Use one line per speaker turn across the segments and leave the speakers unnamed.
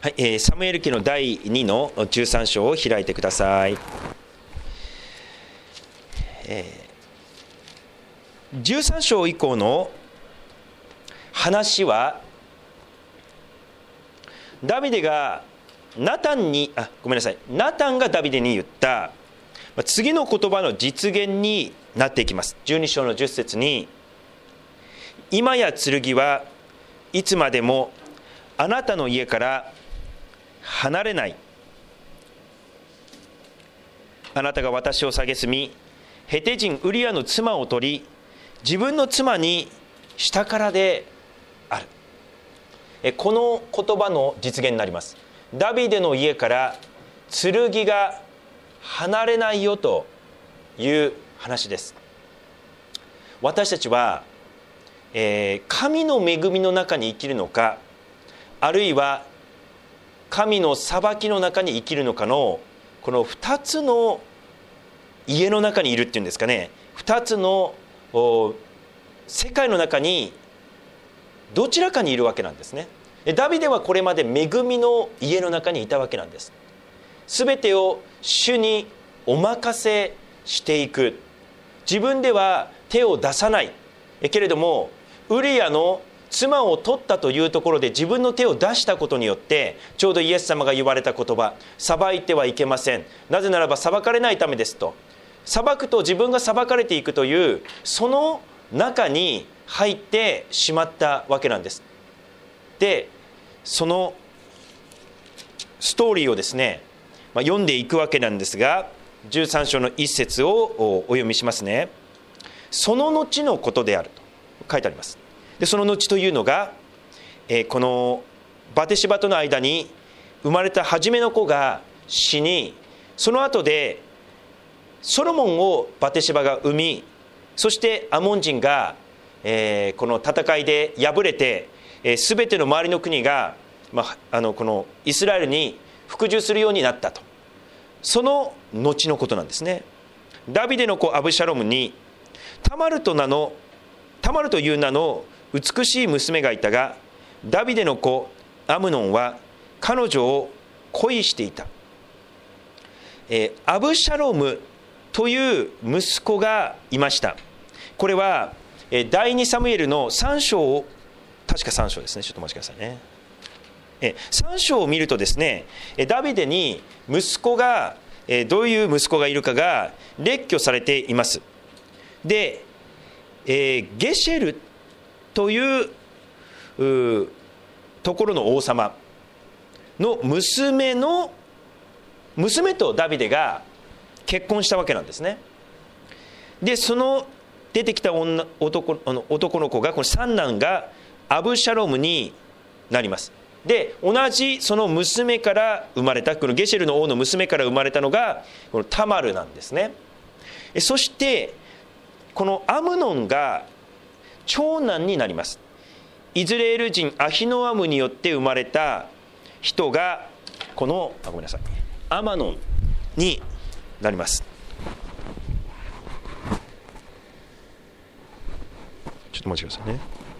はい、サムエル記の第2の13章を開いてください。13章以降の話は、ダビデがナタンがダビデに言った次の言葉の実現になっていきます。12章の10節に、今や剣はいつまでもあなたの家から離れない。あなたが私を蔑み、ヘテ人ウリアの妻を取り、自分の妻にしたからである。この言葉の実現になります。ダビデの家から剣が離れないよという話です。私たちは、神の恵みの中に生きるのか、あるいは神の裁きの中に生きるのかのこの2つの家の中にいるっていうんですかね、2つの世界の中にどちらかにいるわけなんですね。ダビデはこれまで恵みの家の中にいたわけなんです。すべてを主にお任せしていく、自分では手を出さないけれども、ウリアの妻を取ったというところで自分の手を出したことによって、ちょうどイエス様が言われた言葉、裁いてはいけません、なぜならば裁かれないためですと。裁くと自分が裁かれていくという、その中に入ってしまったわけなんです。で、そのストーリーをですね、読んでいくわけなんですが、13章の一節をお読みしますね。その後のことであると書いてあります。で、その後というのが、このバテシバとの間に生まれた初めの子が死に、その後でソロモンをバテシバが産み、そしてアモン人が、この戦いで敗れて、全ての周りの国が、このイスラエルに服従するようになったと。その後のことなんですね。ダビデの子アブシャロムにタマルという名の美しい娘がいたが、ダビデの子アムノンは彼女を恋していた。アブシャロムという息子がいました。これは第2サムエルの3章、確か3章ですね、ちょっとお待ちくださいね。3章を見るとですね、ダビデに息子が、どういう息子がいるかが列挙されています。で、ゲシェルというところの王様の娘とダビデが結婚したわけなんですね。で、その出てきた男の子が、この三男がアブシャロムになります。で、同じその娘から生まれた、このゲシェルの王の娘から生まれたのがこのタマルなんですね。そしてこのアムノンが長男になります。イズレール人アヒノアムによって生まれた人がこのアマノンになります。ちょっとお待ちくださいね。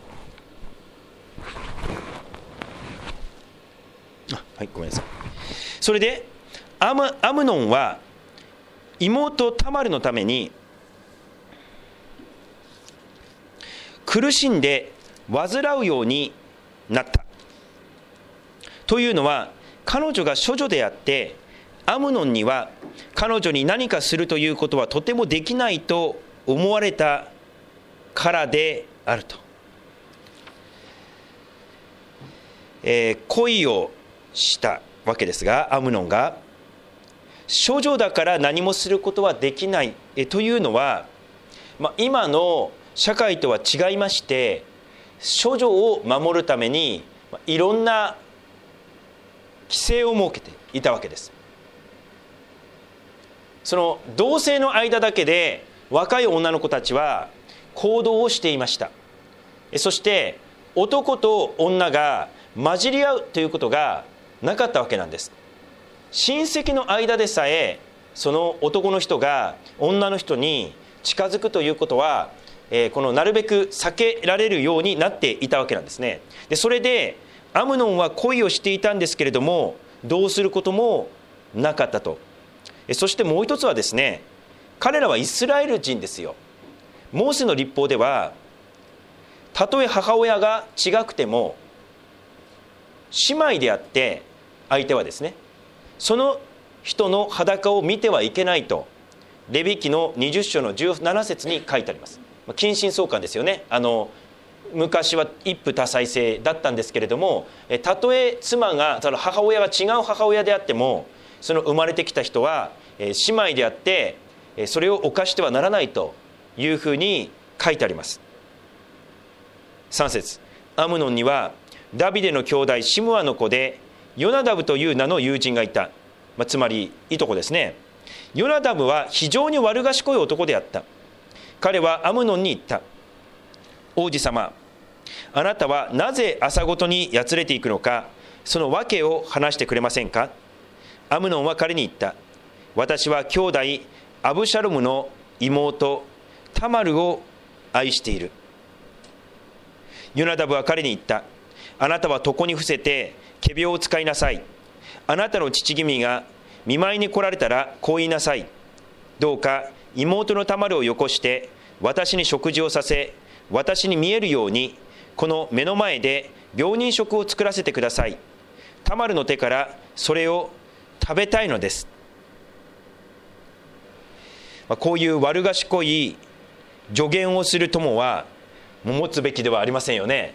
はい、ごめんなさい。それでアムノンは妹タマルのために苦しんで患うようになった。というのは、彼女が処女であって、アムノンには彼女に何かするということはとてもできないと思われたからであると。恋をしたわけですが、アムノンが処女だから何もすることはできないというのは、今の社会とは違いまして、処女を守るためにいろんな規制を設けていたわけです。その同性の間だけで若い女の子たちは行動をしていました。そして男と女が混じり合うということがなかったわけなんです。親戚の間でさえその男の人が女の人に近づくということは、このなるべく避けられるようになっていたわけなんですね。で、それでアムノンは恋をしていたんですけれども、どうすることもなかったと。そしてもう一つはですね、彼らはイスラエル人ですよ。モーセの律法では、たとえ母親が違くても姉妹であって、相手はですね、その人の裸を見てはいけないと、レビ記の20章の17節に書いてあります。近親相関ですよね。昔は一夫多妻制だったんですけれども、たとえ妻が、母親が違う母親であっても、その生まれてきた人は姉妹であって、それを犯してはならないというふうに書いてあります。3節、アムノンにはダビデの兄弟シムアの子でヨナダブという名の友人がいた。つまりいとこですね。ヨナダブは非常に悪賢い男であった。彼はアムノンに言った。王子様、あなたはなぜ朝ごとにやつれていくのか、その訳を話してくれませんか。アムノンは彼に言った。私は兄弟アブシャロムの妹タマルを愛している。ヨナダブは彼に言った。あなたは床に伏せて仮病を使いなさい。あなたの父君が見舞いに来られたらこう言いなさい。どうか妹のタマルをよこして私に食事をさせ、私に見えるようにこの目の前で病人食を作らせてください。タマルの手からそれを食べたいのです。こういう悪賢い助言をする友は持つべきではありませんよね。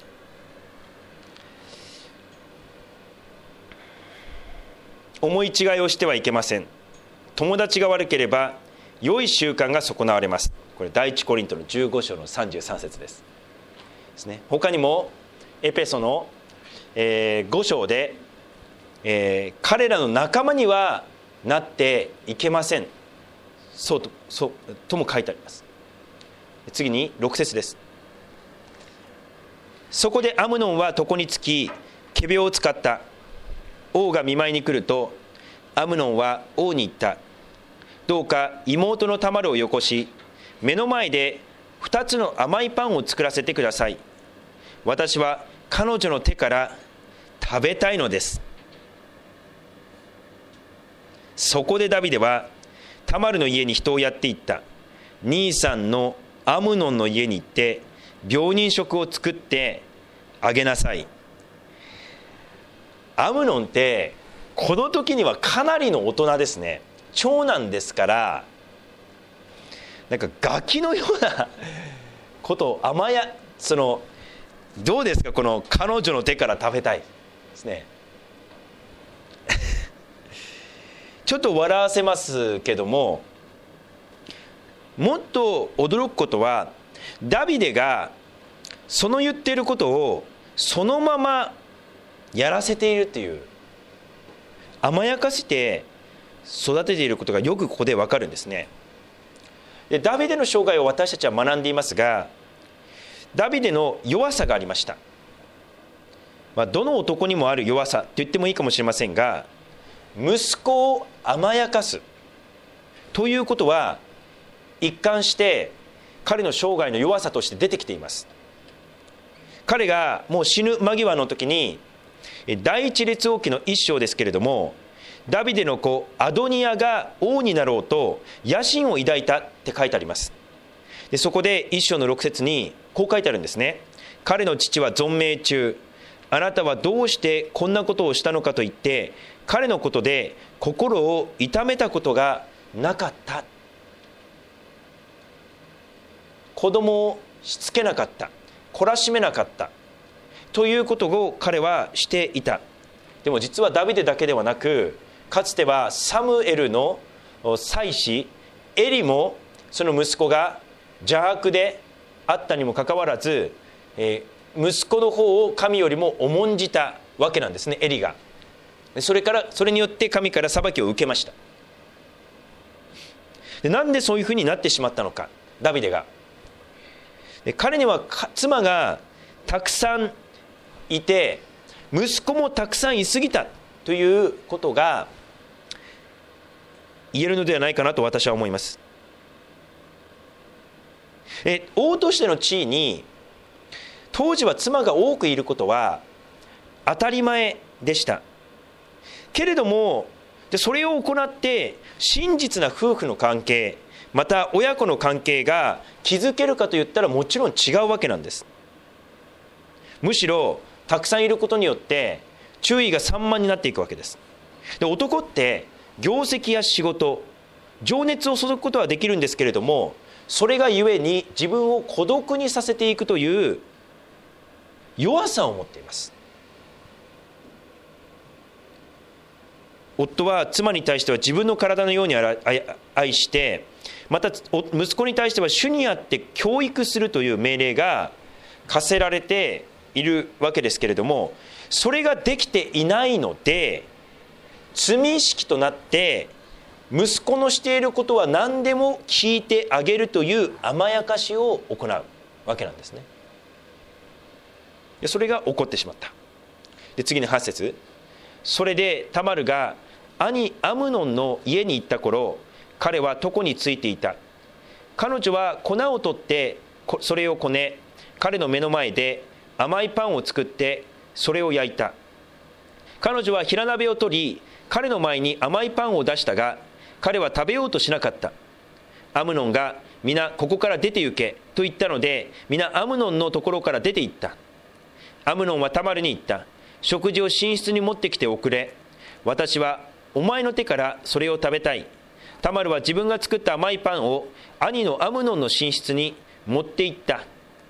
思い違いをしてはいけません。友達が悪ければ良い習慣が損なわれます。これ第一コリントの15章の33節ですね。他にもエペソの、5章で、彼らの仲間にはなっていけません、そうとも書いてあります。次に6節です。そこでアムノンは床につき仮病を使った。王が見舞いに来るとアムノンは王に言った。どうか妹のタマルをよこし、目の前で2つの甘いパンを作らせてください。私は彼女の手から食べたいのです。そこでダビデはタマルの家に人をやっていった。兄さんのアムノンの家に行って病人食を作ってあげなさい。アムノンってこの時にはかなりの大人ですね。長男ですから、なんかガキのようなことをどうですか、この彼女の手から食べたいですね。ちょっと笑わせますけども、もっと驚くことはダビデがその言っていることをそのままやらせているという、甘やかして育てていることがよくここで分かるんですね。でダビデの生涯を私たちは学んでいますが、ダビデの弱さがありました。どの男にもある弱さと言ってもいいかもしれませんが、息子を甘やかすということは一貫して彼の生涯の弱さとして出てきています。彼がもう死ぬ間際の時に、第一列王記の1章ですけれども、ダビデの子アドニヤが王になろうと野心を抱いたって書いてあります。でそこで1章の6節にこう書いてあるんですね。彼の父は存命中、あなたはどうしてこんなことをしたのかと言って彼のことで心を痛めたことがなかった。子供をしつけなかった、懲らしめなかったということを彼はしていた。でも実はダビデだけではなく、かつてはサムエルの妻子エリもその息子が邪悪であったにもかかわらず、息子の方を神よりも重んじたわけなんですね、エリが。それによって神から裁きを受けました。でなんでそういうふうになってしまったのか、ダビデが。で彼には妻がたくさんいて、息子もたくさんいすぎたということが言えるのではないかなと私は思います。王としての地位に当時は妻が多くいることは当たり前でした。けれどもそれを行って真実な夫婦の関係、また親子の関係が築けるかといったらもちろん違うわけなんです。むしろたくさんいることによって注意が散漫になっていくわけです。で、男って業績や仕事、情熱を注ぐことはできるんですけれども、それがゆえに自分を孤独にさせていくという弱さを持っています。夫は妻に対しては自分の体のように愛して、また息子に対しては主にあって教育するという命令が課せられているわけですけれども、それができていないので、罪意識となって息子のしていることは何でも聞いてあげるという甘やかしを行うわけなんですね。でそれが起こってしまった。で次の8節、それでタマルが兄アムノンの家に行った頃、彼は床についていた。彼女は粉を取ってそれをこね、彼の目の前で甘いパンを作ってそれを焼いた。彼女は平鍋を取り、彼の前に甘いパンを出したが、彼は食べようとしなかった。アムノンが皆ここから出て行けと言ったので、皆アムノンのところから出て行った。アムノンはタマルに言った。食事を寝室に持ってきておくれ。私はお前の手からそれを食べたい。タマルは自分が作った甘いパンを兄のアムノンの寝室に持って行った。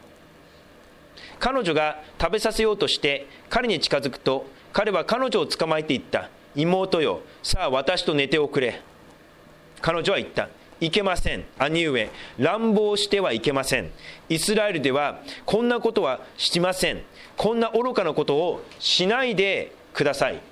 彼女が食べさせようとして彼に近づくと、彼は彼女を捕まえて言った。妹よ、さあ私と寝ておくれ。彼女は言った。いけません。兄上、乱暴してはいけません。イスラエルではこんなことはしません。こんな愚かなことをしないでください。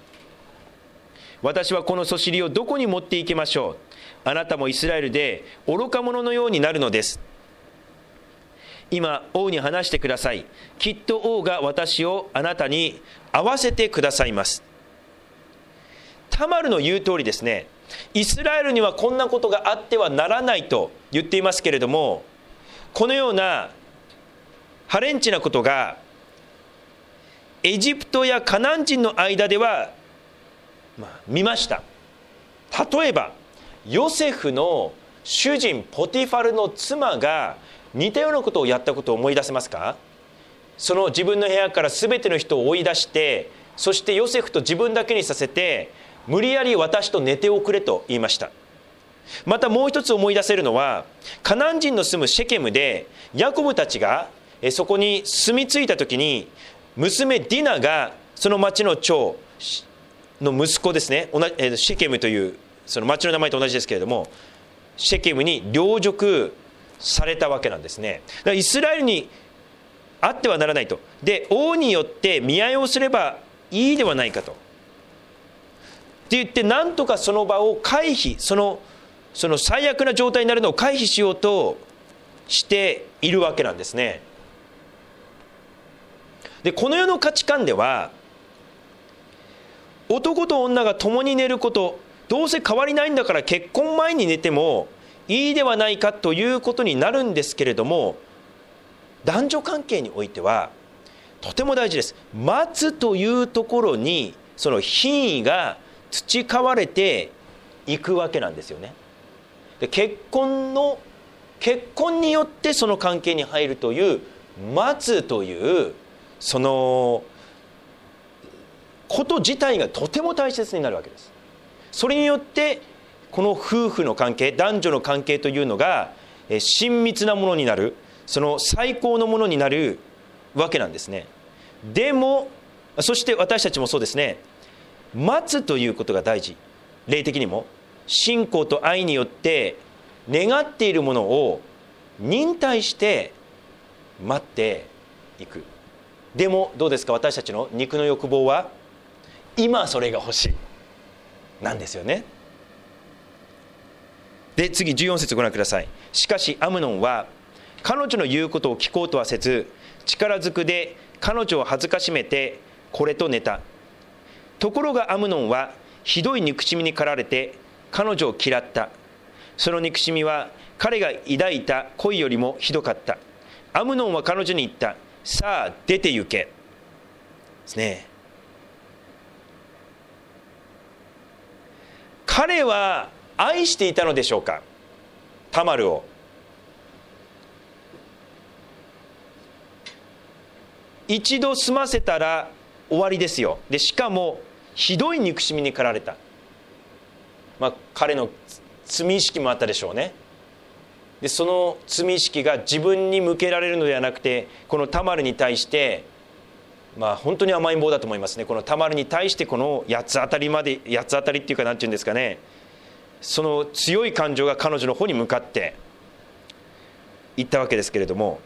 私はこのそしりをどこに持っていきましょう。あなたもイスラエルで愚か者のようになるのです。今王に話してください。きっと王が私をあなたに会わせてくださいます。タマルの言う通りですね、イスラエルにはこんなことがあってはならないと言っていますけれども、このようなハレンチなことがエジプトやカナン人の間では、見ました。例えばヨセフの主人ポティファルの妻が似たようなことをやったことを思い出せますか？その自分の部屋から全ての人を追い出して、そしてヨセフと自分だけにさせて、無理やり私と寝ておくれと言いました。またもう一つ思い出せるのは、カナン人の住むシェケムでヤコブたちがそこに住み着いた時に、娘ディナがその町の長の息子ですね、シェケムというその町の名前と同じですけれども、シェケムに領辱されたわけなんですね。だからイスラエルにあってはならないと。で王によって見合いをすればいいではないかとって言って、なんとかその場を回避、その最悪な状態になるのを回避しようとしているわけなんですね。でこの世の価値観では、男と女が共に寝ること、どうせ変わりないんだから結婚前に寝てもいいではないかということになるんですけれども、男女関係においてはとても大事です。待つというところにその品位が培われていくわけなんですよね。で結婚によってその関係に入るという待つというそのこと自体がとても大切になるわけです。それによってこの夫婦の関係、男女の関係というのが親密なものになる、その最高のものになるわけなんですね。でもそして私たちもそうですね、待つということが大事。霊的にも信仰と愛によって願っているものを忍耐して待っていく。でもどうですか、私たちの肉の欲望は今それが欲しいなんですよね。で次14節ご覧ください。しかしアムノンは彼女の言うことを聞こうとはせず、力ずくで彼女を恥ずかしめてこれと寝た。ところがアムノンはひどい憎しみに駆られて彼女を嫌った。その憎しみは彼が抱いた恋よりもひどかった。アムノンは彼女に言った。さあ出て行けですね。 彼は愛していたのでしょうか、タマルを。一度済ませたら終わりですよ。でしかもひどい憎しみに駆られた。彼の罪意識もあったでしょうね。でその罪意識が自分に向けられるのではなくて、このタマルに対して、本当に甘えん坊だと思いますね。このタマルに対してこの八つ当たりっていうか、何て言うんですかね、その強い感情が彼女の方に向かっていったわけですけれども、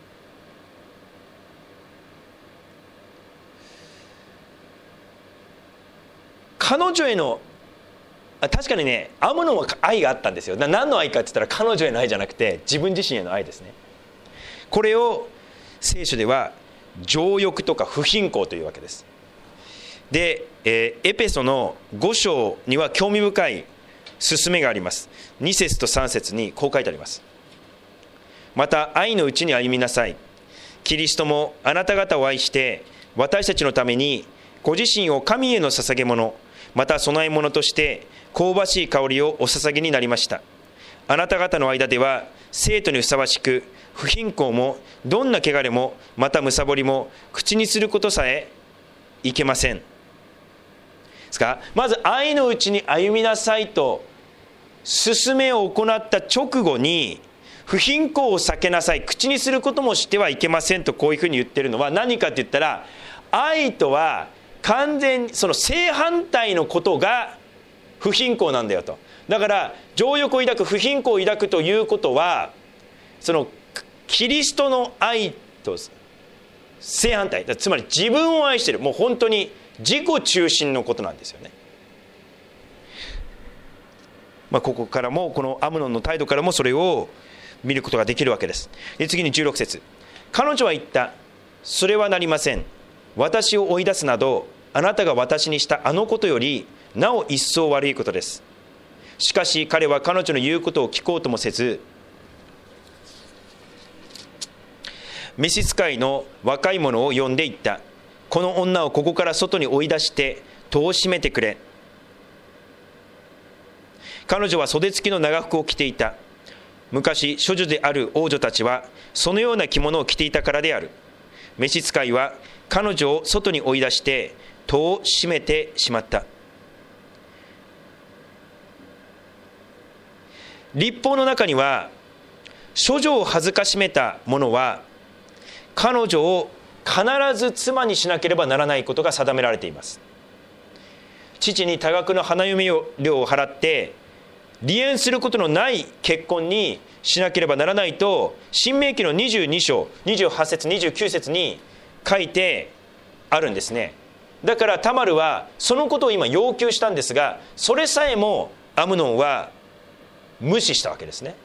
彼女への確かにね、アムノンは愛があったんですよ。何の愛かって言ったら彼女への愛じゃなくて自分自身への愛ですね。これを聖書では情欲とか不貧困というわけです。で、エペソの5章には興味深い勧めがあります。2節と3節にこう書いてあります。また愛のうちに歩みなさい。キリストもあなた方を愛して私たちのためにご自身を神への捧げ物、また供え物として香ばしい香りをお捧げになりました。あなた方の間では生徒にふさわしく、不貧困もどんな汚れもまたむさぼりも口にすることさえいけません。ですか、まず愛のうちに歩みなさいと勧めを行った直後に、不貧困を避けなさい、口にすることもしてはいけませんとこういうふうに言ってるのは何かって言ったら、愛とは完全にその正反対のことが不貧困なんだよと。だから情欲を抱く、不貧困を抱くということは、そのキリストの愛と正反対、つまり自分を愛している、もう本当に自己中心のことなんですよね。ここからも、このアムノンの態度からもそれを見ることができるわけです。で次に16節、彼女は言った。それはなりません。私を追い出すなどあなたが私にしたあのことよりなお一層悪いことです。しかし彼は彼女の言うことを聞こうともせず、召使いの若い者を呼んでいった。この女をここから外に追い出して戸を閉めてくれ。彼女は袖付きの長服を着ていた。昔処女である王女たちはそのような着物を着ていたからである。召使いは彼女を外に追い出して戸を閉めてしまった。律法の中には、処女を恥ずかしめた者は彼女を必ず妻にしなければならないことが定められています。父に多額の花嫁料を払って離縁することのない結婚にしなければならないと、申命記の22章28節29節に書いてあるんですね。だからタマルはそのことを今要求したんですが、それさえもアムノンは無視したわけですね。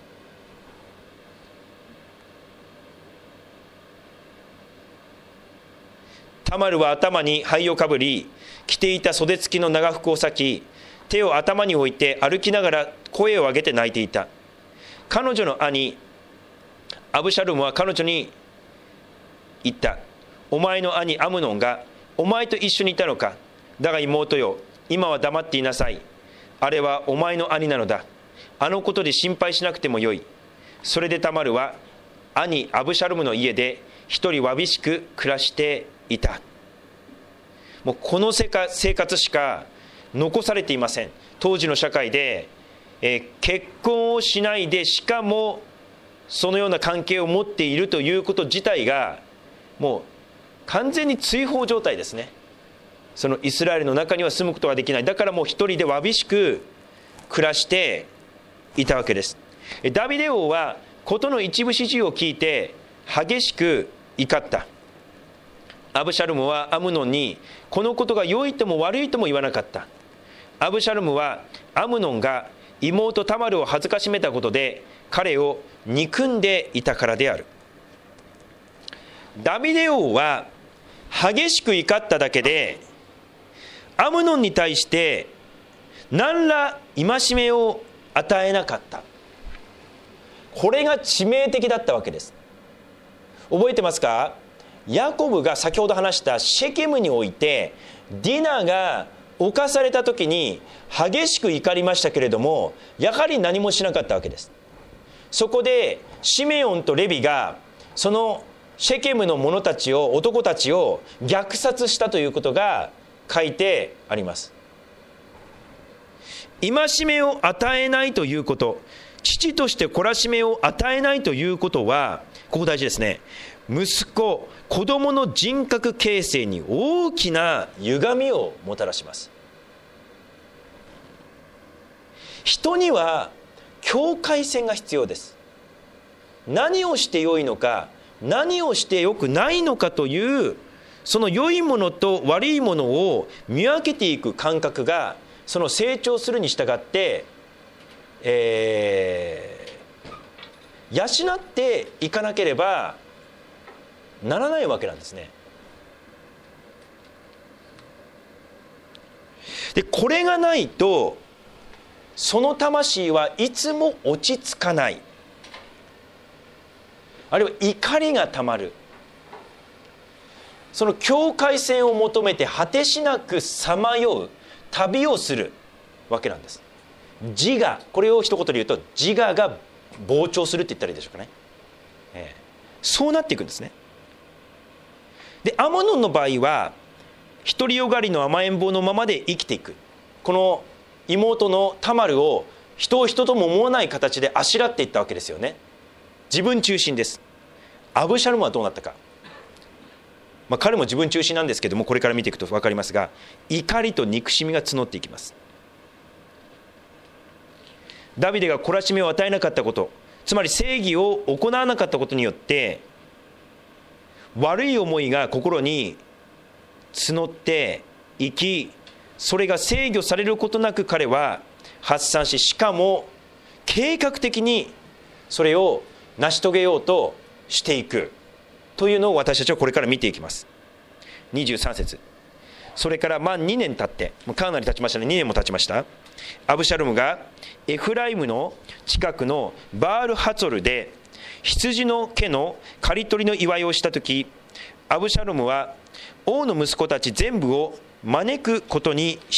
タマルは頭に灰をかぶり、着ていた袖付きの長服を裂き、手を頭に置いて歩きながら声を上げて泣いていた。彼女の兄アブシャルムは彼女に言った。お前の兄アムノンがお前と一緒にいたのか。だが妹よ、今は黙っていなさい。あれはお前の兄なのだ。あのことで心配しなくてもよい。それでタマルは兄アブシャルムの家で一人わびしく暮らしていた。もうこの生活しか残されていません。当時の社会で、結婚をしないで、しかもそのような関係を持っているということ自体がもう完全に追放状態ですね。そのイスラエルの中には住むことができない。だからもう一人でわびしく暮らしていたわけです。ダビデ王は事の一部始終を聞いて激しく怒った。アブシャルムはアムノンにこのことが良いとも悪いとも言わなかった。アブシャルムはアムノンが妹タマルを恥ずかしめたことで彼を憎んでいたからである。ダビデ王は激しく怒っただけでアムノンに対して何ら戒めを与えなかった。これが致命的だったわけです。覚えてますか？ヤコブが先ほど話したシェケムにおいてディナが侵された時に激しく怒りましたけれども、やはり何もしなかったわけです。そこでシメオンとレビがそのシェケムの者たちを、男たちを虐殺したということが書いてあります。戒めを与えないということ、父として懲らしめを与えないということは、ここ大事ですね。息子、子供の人格形成に大きな歪みをもたらします。人には境界線が必要です。何をして良いのか、何をして良くないのかという、その良いものと悪いものを見分けていく感覚が、その成長するに従って、養っていかなければならないわけなんですね。で、これがないとその魂はいつも落ち着かない、あるいは怒りがたまる、その境界線を求めて果てしなくさまよう旅をするわけなんです。自我、これを一言で言うと自我が膨張するって言ったらいいでしょうかね。そうなっていくんですね。で、アモノンの場合は独りよがりの甘えん坊のままで生きていく、この妹のタマルを人を人とも思わない形であしらっていったわけですよね。自分中心です。アブシャロムはどうなったか、彼も自分中心なんですけども、これから見ていくと分かりますが、怒りと憎しみが募っていきます。ダビデが懲らしめを与えなかったこと、つまり正義を行わなかったことによって悪い思いが心に募っていき、それが制御されることなく彼は発散し、しかも計画的にそれを成し遂げようとしていくというのを私たちはこれから見ていきます。23節、それから2年経って、かなり経ちましたね。2年も経ちました。アブシャロムがエフライムの近くのバールハツォルで羊の毛の刈り取りの祝いをしたとき、アブシャロムは王の息子たち全部を招くことにした。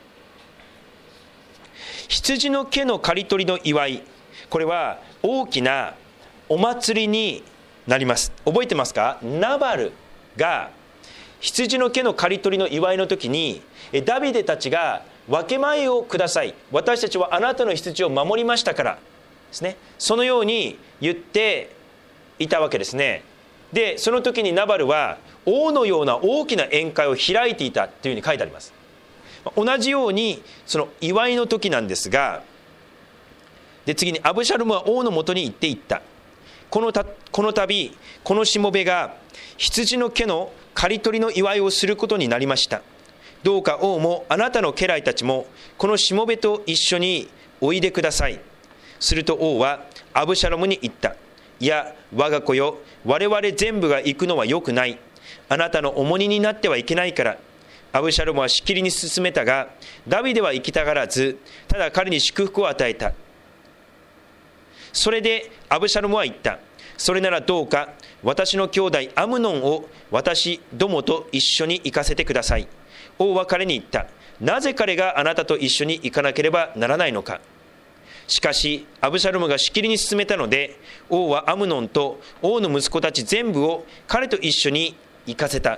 羊の毛の刈り取りの祝い、これは大きなお祭りになります。覚えてますか？ナバルが羊の毛の刈り取りの祝いの時に、ダビデたちが分け前をください、私たちはあなたの羊を守りましたからですね、そのように言っていたわけですね。で、その時にナバルは王のような大きな宴会を開いていたというふうに書いてあります。同じようにその祝いの時なんですが、で次にアブシャロムは王のもとに行っていった。この度このしもべが羊の毛の刈り取りの祝いをすることになりました。どうか王もあなたの家来たちもこのしもべと一緒においでください。すると王はアブシャロムに言った。いや、我が子よ、我々全部が行くのはよくない。あなたの重荷になってはいけないから。アブシャロムはしきりに進めたが、ダビデは行きたがらず、ただ彼に祝福を与えた。それでアブシャロムは言った。それならどうか私の兄弟アムノンを私どもと一緒に行かせてください。王は彼に言った。なぜ彼があなたと一緒に行かなければならないのか。しかしアブシャロムがしきりに進めたので、王はアムノンと王の息子たち全部を彼と一緒に行かせた。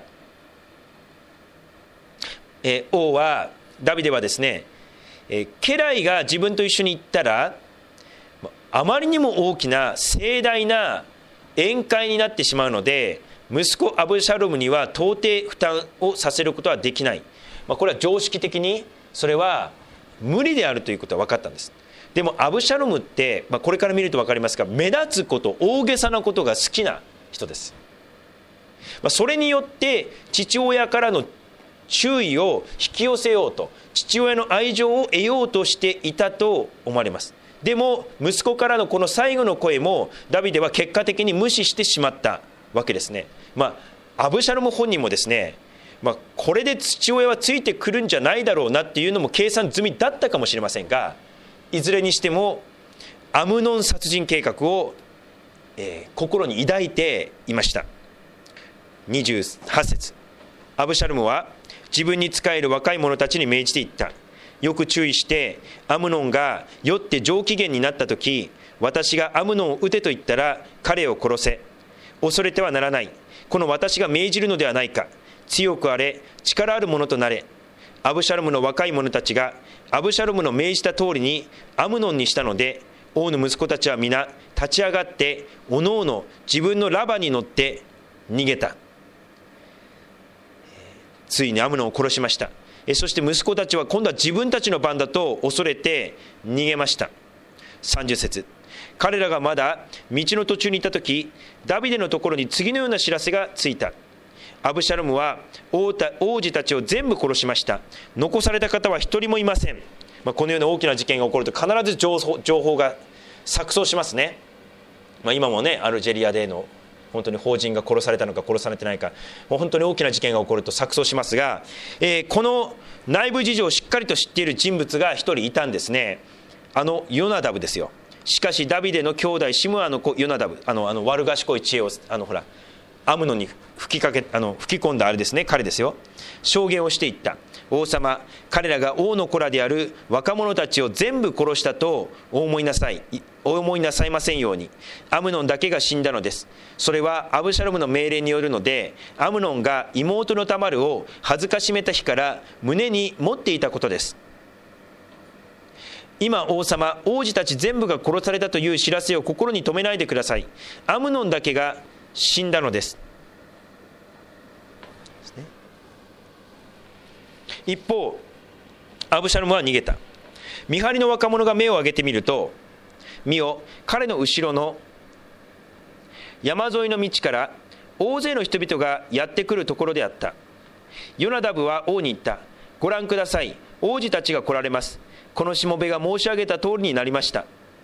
王はダビデはですね、家来が自分と一緒に行ったらあまりにも大きな盛大な宴会になってしまうので、息子アブシャロムには到底負担をさせることはできない。これは常識的にそれは無理であるということは分かったんです。でもアブシャロムって、これから見ると分かりますが、目立つこと、大げさなことが好きな人です。それによって父親からの注意を引き寄せようと、父親の愛情を得ようとしていたと思われます。でも息子からのこの最後の声もダビデは結果的に無視してしまったわけですね。アブシャロム本人もですね、これで父親はついてくるんじゃないだろうなっていうのも計算済みだったかもしれませんが、いずれにしてもアムノン殺人計画を、心に抱いていました。28節、アブシャロムは自分に仕える若い者たちに命じていった。よく注意して、アムノンが酔って上機嫌になった時、私がアムノンを撃てと言ったら彼を殺せ。恐れてはならない。この私が命じるのではないか。強くあれ、力ある者となれ。アブシャロムの若い者たちがアブシャロムの命じた通りにアムノンにしたので、王の息子たちは皆立ち上がっておのおの自分のラバに乗って逃げた。ついにアムノンを殺しました。そして息子たちは今度は自分たちの番だと恐れて逃げました。30節、彼らがまだ道の途中にいた時、ダビデのところに次のような知らせがついた。アブシャロムは王子たちを全部殺しました。残された方は一人もいません。このような大きな事件が起こると必ず情報が錯綜しますね。今もね、アルジェリアでの本当に邦人が殺されたのか殺されてないか、もう本当に大きな事件が起こると錯綜しますが、この内部事情をしっかりと知っている人物が一人いたんですね。ヨナダブですよ。しかしダビデの兄弟シムアの子ヨナダブ、悪賢い知恵をアムノンに吹き込んだあれですね、彼ですよ。証言をしていった。王様、彼らが王の子らである若者たちを全部殺したとお思いなさいませんように。アムノンだけが死んだのです。それはアブシャロムの命令によるので、アムノンが妹のタマルを恥ずかしめた日から胸に持っていたことです。今王様、王子たち全部が殺されたという知らせを心に留めないでください。アムノンだけが死んだのです。一方、アブシャロムは逃げた。見張りの若者が目を上げてみると、見よ、彼の後ろの山沿いの道から大勢の人々がやってくるところであった。ヨナダブは王に言った。ご覧ください、王子たちが来られます。このしもべが申し上げた通りになりました。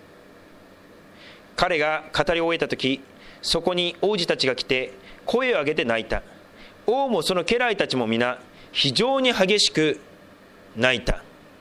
彼が語り終えた時、そこに王子たちが来て声を上げて泣いた。王もその家来たちも皆非常に激しく泣いた。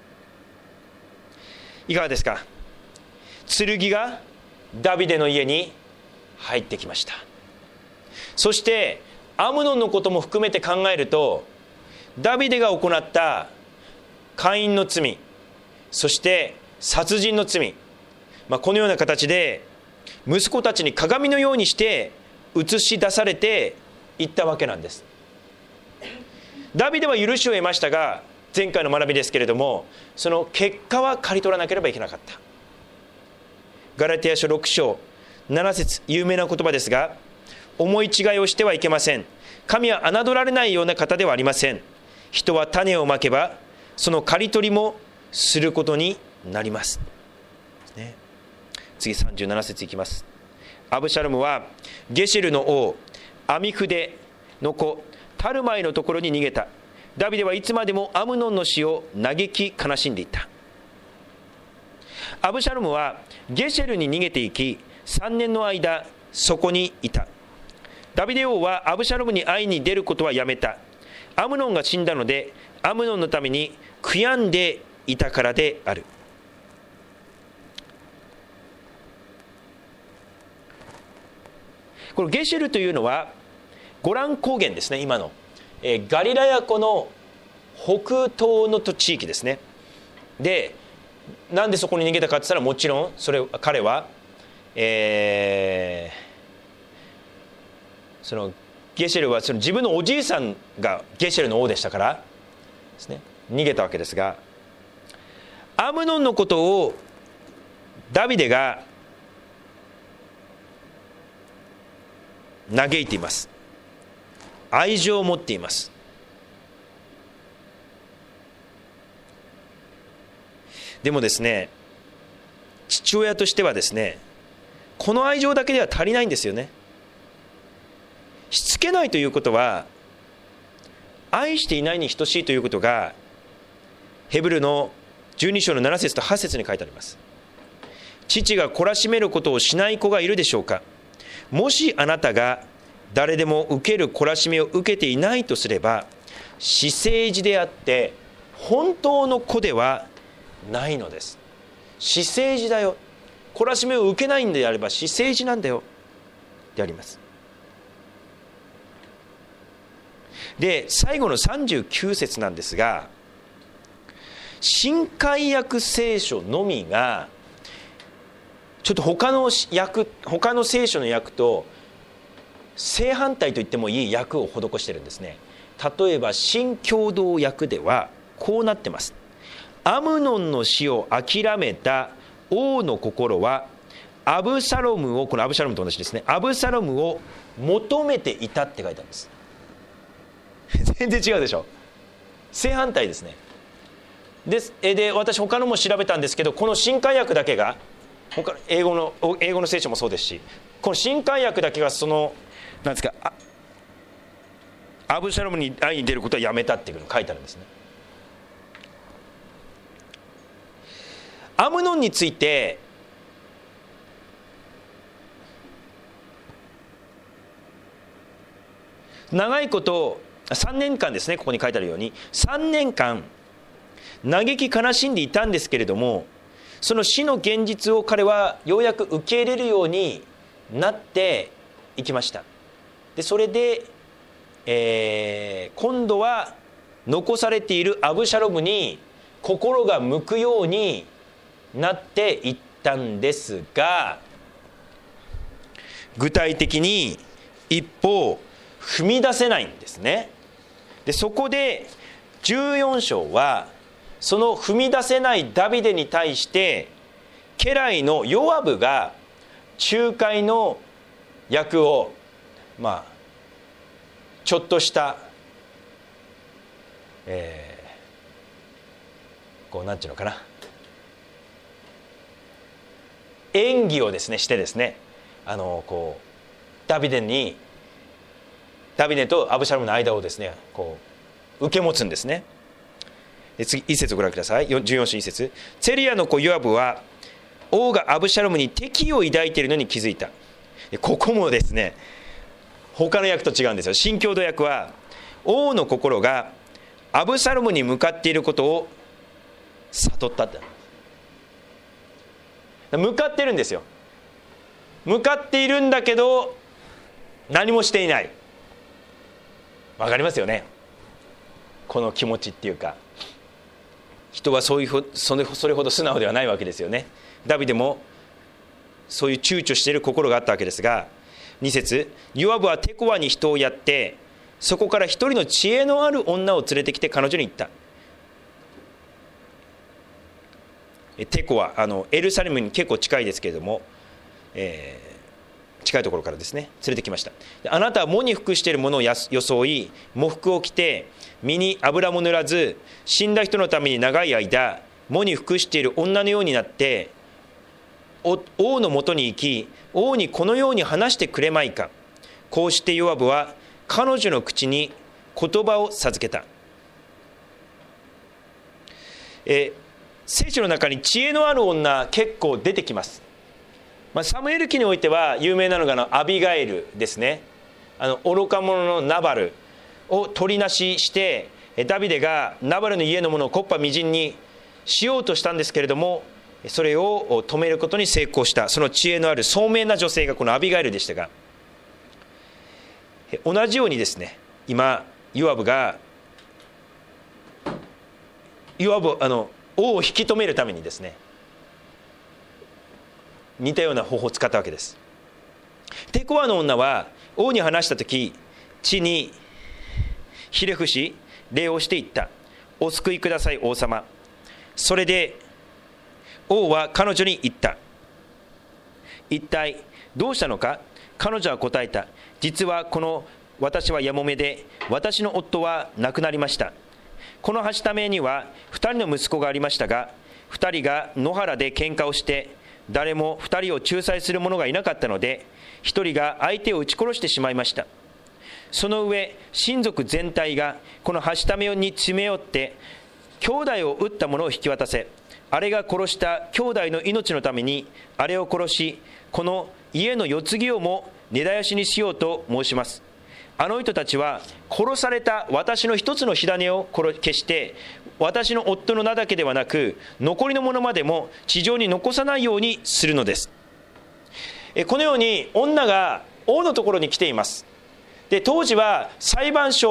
いかがですか。剣がダビデの家に入ってきました。そしてアムノンのことも含めて考えると、ダビデが行った姦淫の罪、そして殺人の罪、このような形で息子たちに鏡のようにして映し出されていったわけなんです。ダビデは許しを得ましたが、前回の学びですけれども、その結果は刈り取らなければいけなかった。ガラテヤ書6章7節、有名な言葉ですが、思い違いをしてはいけません。神は侮られないような方ではありません。人は種をまけばその刈り取りもすることになります、ね、次37節いきます。アブシャロムはゲシェルの王アミフデの子タルマイのところに逃げた。ダビデはいつまでもアムノンの死を嘆き悲しんでいた。アブシャロムはゲシェルに逃げていき、3年の間そこにいた。ダビデ王はアブシャロムに会いに出ることはやめた。アムノンが死んだので、アムノンのために悔やんでいたからである。このゲシェルというのはゴラン高原ですね。今のガリラヤ湖の北東の地域ですね。で、なんでそこに逃げたかって言ったら、もちろん彼は、そのゲシェルはその自分のおじいさんがゲシェルの王でしたからですね、逃げたわけですが、アムノンのことをダビデが嘆いています。愛情を持っています。でもですね、父親としてはですね、この愛情だけでは足りないんですよね。しつけないということは愛していないに等しいということがヘブルの12章の7節と8節に書いてあります。父が懲らしめることをしない子がいるでしょうか。もしあなたが誰でも受ける懲らしめを受けていないとすれば、私生児であって本当の子ではないのです。私生児だよ、懲らしめを受けないんであれば私生児なんだよであります。 で最後の39節なんですが、新改約聖書のみがちょっと他の聖書の訳と正反対と言ってもいい訳を施しているんですね。例えば新共同訳ではこうなってます。アムノンの死を諦めた王の心はアブシャロムを、このアブシャロムと同じですね、アブシャロムを求めていたって書いてあるんです。全然違うでしょ。正反対ですね。で私他のも調べたんですけど、この新改訳だけが英語の聖書もそうですし、この新改訳だけがそのなんですか、アブシャロムに会いに出ることはやめたっていうのが書いてあるんですね。アムノンについて長いこと3年間ですね、ここに書いてあるように3年間嘆き悲しんでいたんですけれども、その死の現実を彼はようやく受け入れるようになっていきました。でそれで、今度は残されているアブシャロムに心が向くようになっていったんですが、具体的に一歩踏み出せないんですね。でそこで14章はその踏み出せないダビデに対して家来のヨアブが仲介の役をちょっとしたなんていうのかな、演技をですねしてですね、ダビデとアブシャロムの間をですね受け持つんですね。次1節をご覧ください。14章1節、ツェリアの子ヨアブは王がアブシャロムに敵意を抱いているのに気づいた。ここもですね他の訳と違うんですよ。新共同訳は王の心がアブシャロムに向かっていることを悟ったって。向かってるんですよ。向かっているんだけど何もしていない。わかりますよね、この気持ちっていうか。人はそれほど素直ではないわけですよね。ダビデもそういう躊躇している心があったわけですが、2節、ヨアブはテコアに人をやって、そこから一人の知恵のある女を連れてきて彼女に言った。テコア、エルサレムに結構近いですけれども、近いところからですね連れてきました。あなたは喪に服しているものを装い、喪服を着て身に油も塗らず、死んだ人のために長い間喪に服している女のようになって王のもとに行き、王にこのように話してくれまいか。こうしてヨアブは彼女の口に言葉を授けた。聖書の中に知恵のある女結構出てきます。サムエル記においては有名なのがアビガエルですね。愚か者のナバルを取りなしして、ダビデがナバルの家のものを木っ端みじんにしようとしたんですけれども、それを止めることに成功した、その知恵のある聡明な女性がこのアビガエルでしたが、同じようにですね、今ヨアブ王を引き止めるためにですね、似たような方法を使ったわけです。テコアの女は王に話したとき、地にひれ伏し礼をして言った。お救いください王様。それで王は彼女に言った。一体どうしたのか。彼女は答えた。実は私はやもめで、私の夫は亡くなりました。このはしためには2人の息子がありましたが、2人が野原で喧嘩をして、誰も2人を仲裁する者がいなかったので、1人が相手を撃ち殺してしまいました。その上親族全体がこのはしために詰め寄って、兄弟を撃った者を引き渡せ。あれが殺した兄弟の命のためにあれを殺し、この家の世継ぎをも根絶やしにしようと申します。あの人たちは殺された私の一つの火種を消して、私の夫の名だけではなく残りのものまでも地上に残さないようにするのです。このように女が王のところに来ています。で当時は裁判所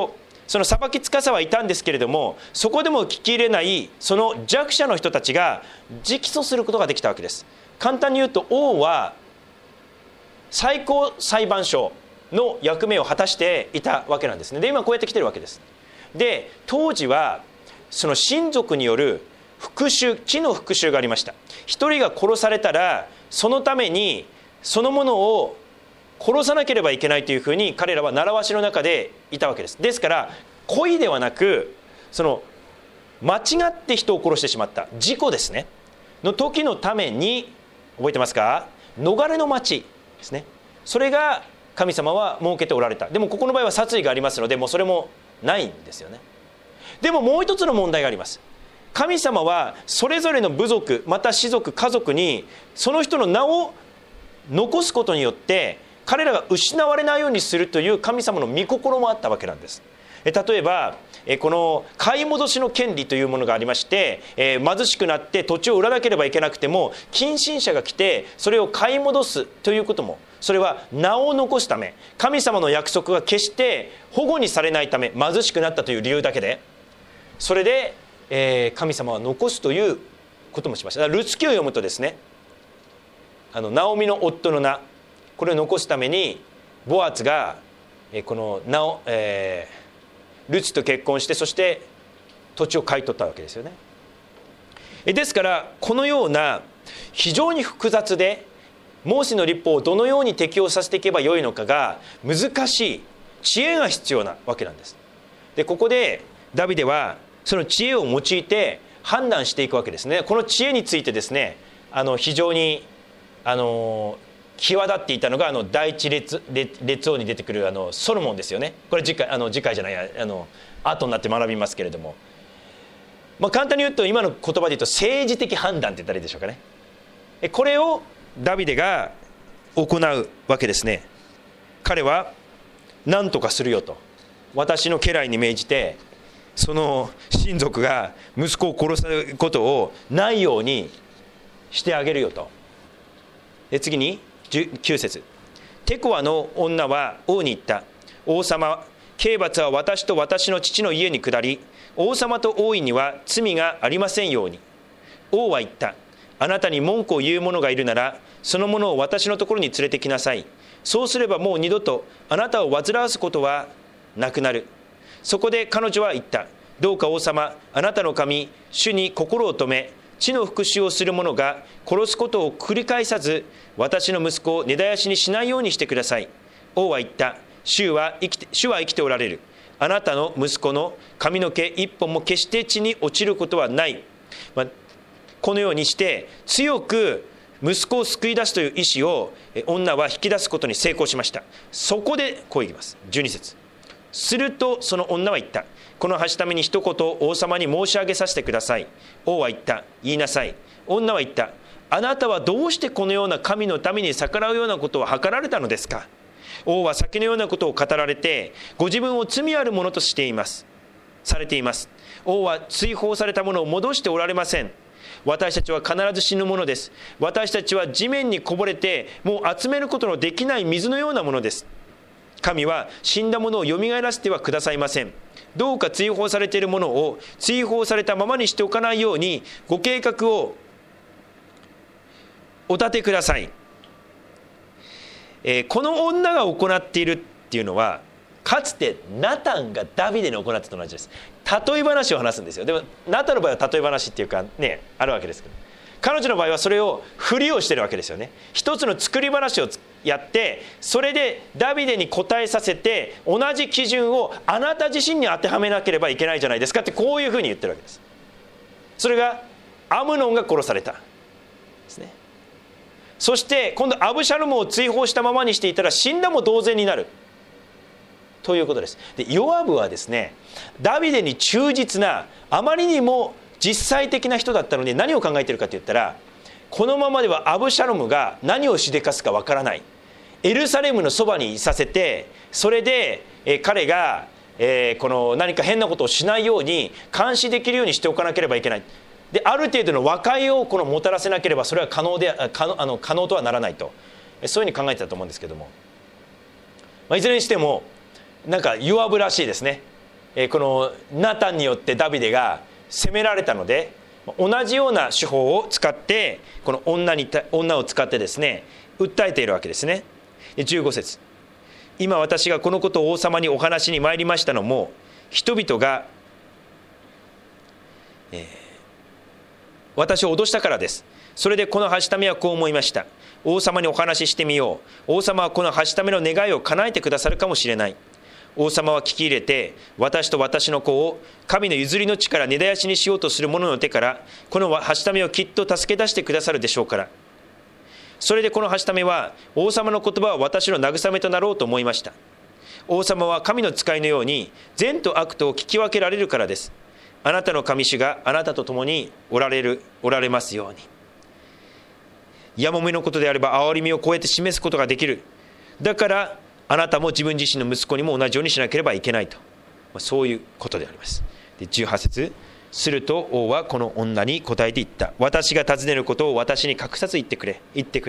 その裁き司はいたんですけれども、そこでも聞き入れないその弱者の人たちが直訴することができたわけです。簡単に言うと、王は最高裁判所の役目を果たしていたわけなんですね。で、今こうやって来てるわけです。で、当時はその親族による復讐、地の復讐がありました。一人が殺されたら、そのためにそのものを殺さなければいけないというふうに彼らは習わしの中でいたわけです。ですから故意ではなく、その間違って人を殺してしまった事故ですねの時のために、覚えてますか、逃れの町ですね、それが神様は設けておられた。でもここの場合は殺意がありますので、もうそれもないんですよね。でももう一つの問題があります。神様はそれぞれの部族、また氏族、家族にその人の名を残すことによって彼らが失われないようにするという神様の御心もあったわけなんです。例えばこの買い戻しの権利というものがありまして、貧しくなって土地を売らなければいけなくても近親者が来てそれを買い戻すということも、それは名を残すため、神様の約束が決して保護にされないため、貧しくなったという理由だけで、それで、神様は残すということもしました。ルツ記を読むとですね、ナオミの夫の名、これを残すためにボアツがこのルツと結婚して、そして土地を買い取ったわけですよね。ですからこのような非常に複雑で、モーセの律法をどのように適用させていけばよいのかが難しい知恵が必要なわけなんです。で、ここでダビデはその知恵を用いて判断していくわけですね。この知恵についてですね、非常に際立っていたのが第一列王に出てくるソロモンですよね。これ次回じゃない後になって学びますけれども、簡単に言うと今の言葉で言うと政治的判断って言ったらいいでしょうかね。これをダビデが行うわけですね。彼は何とかするよと、私の家来に命じてその親族が息子を殺すことをないようにしてあげるよと。次に9節、テコアの女は王に言った。王様、刑罰は私と私の父の家に下り、王様と王位には罪がありませんように。王は言った。あなたに文句を言う者がいるなら、その者を私のところに連れてきなさい。そうすればもう二度とあなたを煩わすことはなくなる。そこで彼女は言った。どうか王様、あなたの神、主に心を止め、地の復讐をする者が殺すことを繰り返さず、私の息子を根絶やしにしないようにしてください。王は言った。主は生きておられる。あなたの息子の髪の毛一本も決して地に落ちることはない。このようにして強く息子を救い出すという意志を女は引き出すことに成功しました。そこでこう言います。12節。するとその女は言った。このはしために一言王様に申し上げさせてください。王は言った。言いなさい。女は言った。あなたはどうしてこのような神のために逆らうようなことを図られたのですか。王は先のようなことを語られて、ご自分を罪あるものとされています。王は追放されたものを戻しておられません。私たちは必ず死ぬものです。私たちは地面にこぼれてもう集めることのできない水のようなものです。神は死んだものをよみがえらせてはくださいません。どうか追放されているものを追放されたままにしておかないようにご計画をお立てください。この女が行っているっていうのは、かつてナタンがダビデに行ってたと同じです。例え話を話すんですよ。でもナタンの場合は例え話っていうかね、あるわけですけど、彼女の場合はそれをふりをしてるわけですよね。一つの作り話をやって、それでダビデに答えさせて、同じ基準をあなた自身に当てはめなければいけないじゃないですかって、こういうふうに言ってるわけです。それがアムノンが殺されたですね。そして今度アブシャロムを追放したままにしていたら死んだも同然になるということです。で、ヨアブはですね、ダビデに忠実な、あまりにも実際的な人だったので、何を考えているかといったら、このままではアブシャロムが何をしでかすかわからない。エルサレムのそばにいさせて、それで彼がこの何か変なことをしないように監視できるようにしておかなければいけない。で、ある程度の和解をもたらせなければそれは可能とはならないと、そういうふうに考えてたと思うんですけども、いずれにしてもなんかヨアブらしいですね。 このナタンによってダビデが責められたので、同じような手法を使ってこの女を使ってですね訴えているわけですね。15節、今私がこのことを王様にお話に参りましたのも、人々が、私を脅したからです。それでこのはしためはこう思いました。王様にお話ししてみよう。王様はこのはしための願いを叶えてくださるかもしれない。王様は聞き入れて、私と私の子を神の譲りの地から根絶やしにしようとする者の手からこのはしためをきっと助け出してくださるでしょうから。それでこのはしためは王様の言葉は私の慰めとなろうと思いました。王様は神の使いのように善と悪とを聞き分けられるからです。あなたの神主があなたと共におられますように。やもめのことであれば憐れみを超えて示すことができる。だからあなたも自分自身の息子にも同じようにしなければいけないと、そういうことであります。で18節、すると王はこの女に答えて言った。私が尋ねることを私に隠さず言ってくれ。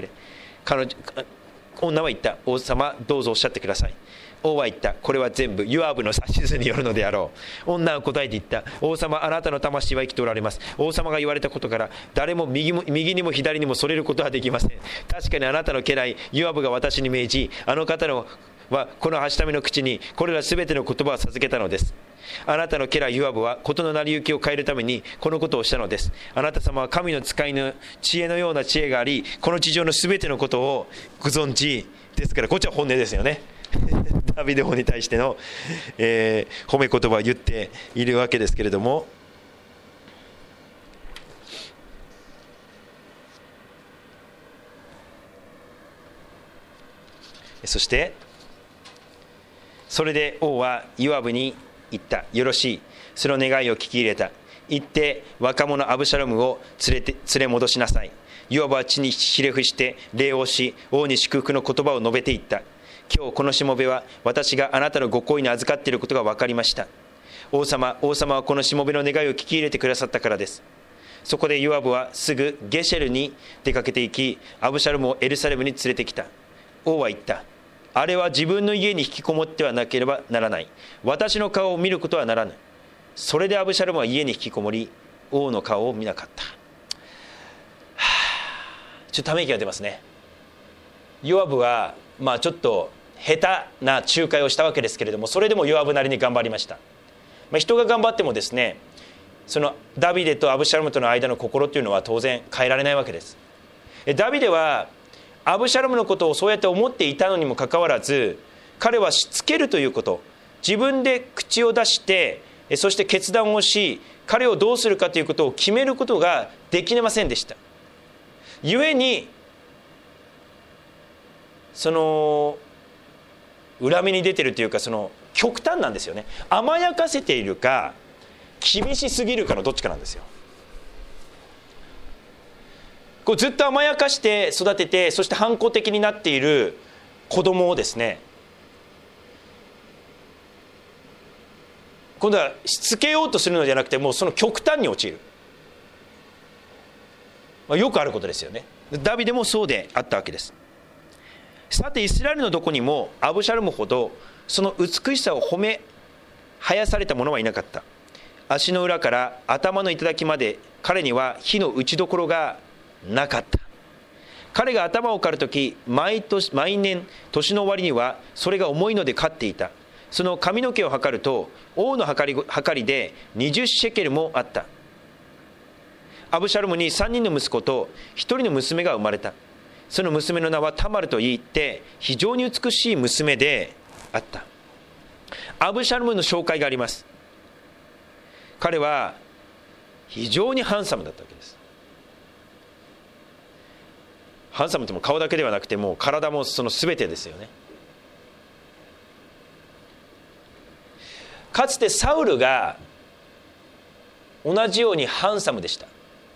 女は言った。王様どうぞおっしゃってください。王は言った。これは全部ヨアブの指図によるのであろう。女は答えて言った。王様、あなたの魂は生きておられます。王様が言われたことから誰も右にも左にもそれることはできません。確かにあなたの家来ヨアブが私に命じ、あの方のはこのはしための口にこれらすべての言葉を授けたのです。あなたの家来ヨアブは事の成り行きを変えるためにこのことをしたのです。あなた様は神の使いの知恵のような知恵があり、この地上のすべてのことをご存知ですから。こっちは本音ですよね。ダビデ王に対しての、褒め言葉を言っているわけですけれども、そしてそれで王はヨアブに言った。よろしい、その願いを聞き入れた。行って若者アブシャロムを連れ戻しなさい。ヨアブは地にひれ伏して礼をし、王に祝福の言葉を述べていった。今日このしもべは私があなたのご厚意に預かっていることが分かりました。王様はこのしもべの願いを聞き入れてくださったからです。そこでヨアブはすぐゲシェルに出かけて行き、アブシャロムをエルサレムに連れてきた。王は言った。あれは自分の家に引きこもってはなければならない。私の顔を見ることはならぬ。それでアブシャロムは家に引きこもり、王の顔を見なかった。ちょっとため息が出ますね。ヨアブはちょっと下手な仲介をしたわけですけれども、それでもヨアブなりに頑張りました。人が頑張ってもですね、そのダビデとアブシャロムとの間の心というのは当然変えられないわけです。ダビデはアブシャロムのことをそうやって思っていたのにもかかわらず、彼はしつけるということ、自分で口を出してそして決断をし、彼をどうするかということを決めることができませんでした。故にその裏目に出てるというか、その極端なんですよね。甘やかせているか厳しすぎるかのどっちかなんですよ。こうずっと甘やかして育てて、そして反抗的になっている子供をですね、今度はしつけようとするのじゃなくて、もうその極端に陥る、よくあることですよね。ダビデもそうであったわけです。さてイスラエルのどこにもアブシャロムほどその美しさを褒め生やされた者はいなかった。足の裏から頭の頂まで彼には火の打ちどころがなかった。彼が頭を刈るとき、毎年年の終わりにはそれが重いので刈っていた。その髪の毛を測ると王の測りで20シェケルもあった。アブシャロムに3人の息子と1人の娘が生まれた。その娘の名はタマルといって非常に美しい娘であった。アブシャロムの紹介があります。彼は非常にハンサムだったわけです。ハンサムとも顔だけではなくて、もう体もその全てですよね。かつてサウルが同じようにハンサムでした。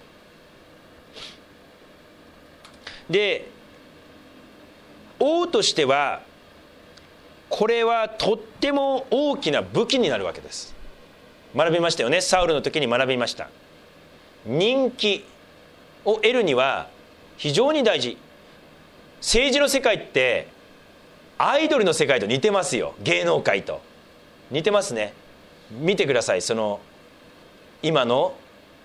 で、王としてはこれはとっても大きな武器になるわけです。学びましたよね。サウルの時に学びました。人気を得るには非常に大事。政治の世界ってアイドルの世界と似てますよ。芸能界と似てますね。 見てください。その今の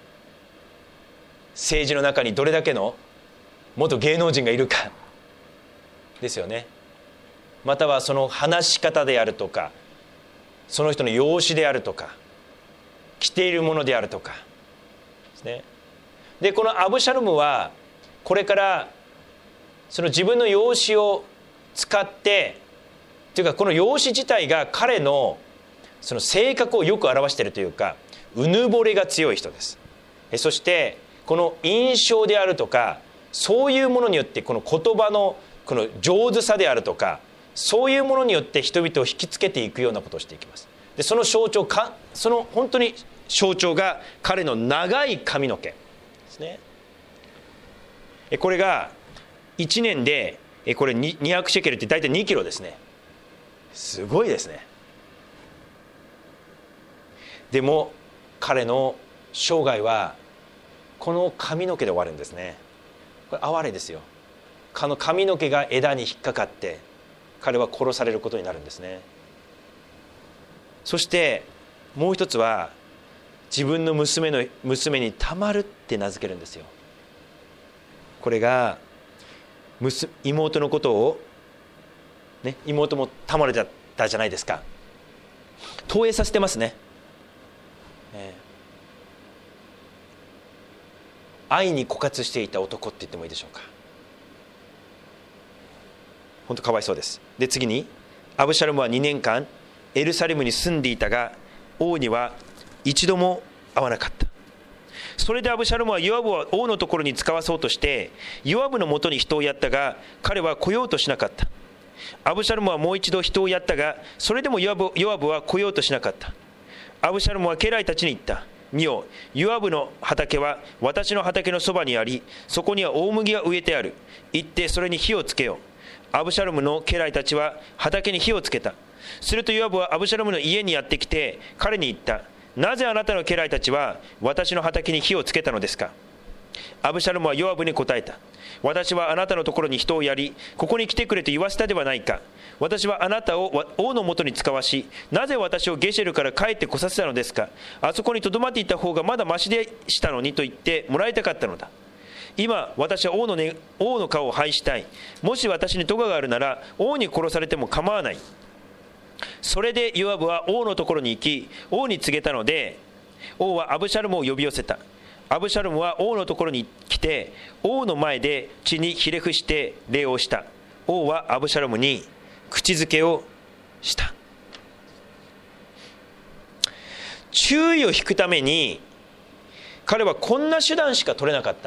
政治の中にどれだけの元芸能人がいるかですよね。またはその話し方であるとか、その人の容姿であるとか、着ているものであるとかですね。でこのアブシャロムはこれからその自分の容姿を使ってというか、この容姿自体が彼のその性格をよく表しているというか、うぬぼれが強い人です。そしてこの印象であるとか、そういうものによってこの言葉のこの上手さであるとか、そういうものによって人々を引きつけていくようなことをしていきます。でその象徴か、その本当に象徴が彼の長い髪の毛ですね。これが1年でこれ200シェケルって大体2キロですね。すごいですね。でも彼の生涯はこの髪の毛で終わるんですね。これ哀れですよ。この髪の毛が枝に引っかかって彼は殺されることになるんですね。そしてもう一つは、自分の娘にタマルって名付けるんですよ。これが妹のことを、ね、妹もタマルだったじゃないですか。投影させてますね。愛に枯渇していた男って言ってもいいでしょうか。本当かわいそうです。で次に、アブシャロムは2年間エルサレムに住んでいたが、王には一度も会わなかった。それでアブシャロムはヨアブを王のところに使わそうとしてヨアブのもとに人をやったが、彼は来ようとしなかった。アブシャロムはもう一度人をやったが、それでもヨアブは来ようとしなかった。アブシャロムは家来たちに言った。見よ、ヨアブの畑は私の畑のそばにあり、そこには大麦が植えてある。行ってそれに火をつけよう。アブシャロムの家来たちは畑に火をつけた。するとヨアブはアブシャロムの家にやってきて彼に言った。なぜあなたの家来たちは私の畑に火をつけたのですか。アブシャロムはヨアブに答えた。私はあなたのところに人をやり、ここに来てくれと言わせたではないか。私はあなたを王のもとに使わし、なぜ私をゲシェルから帰ってこさせたのですか。あそこにとどまっていた方がまだましでしたのにと言ってもらいたかったのだ。今私は王の顔を拝したい。もし私に咎があるなら王に殺されても構わない。それでヨアブは王のところに行き、王に告げたので、王はアブシャロムを呼び寄せた。アブシャロムは王のところに来て、王の前で地にひれ伏して礼をした。王はアブシャロムに口づけをした。注意を引くために彼はこんな手段しか取れなかった。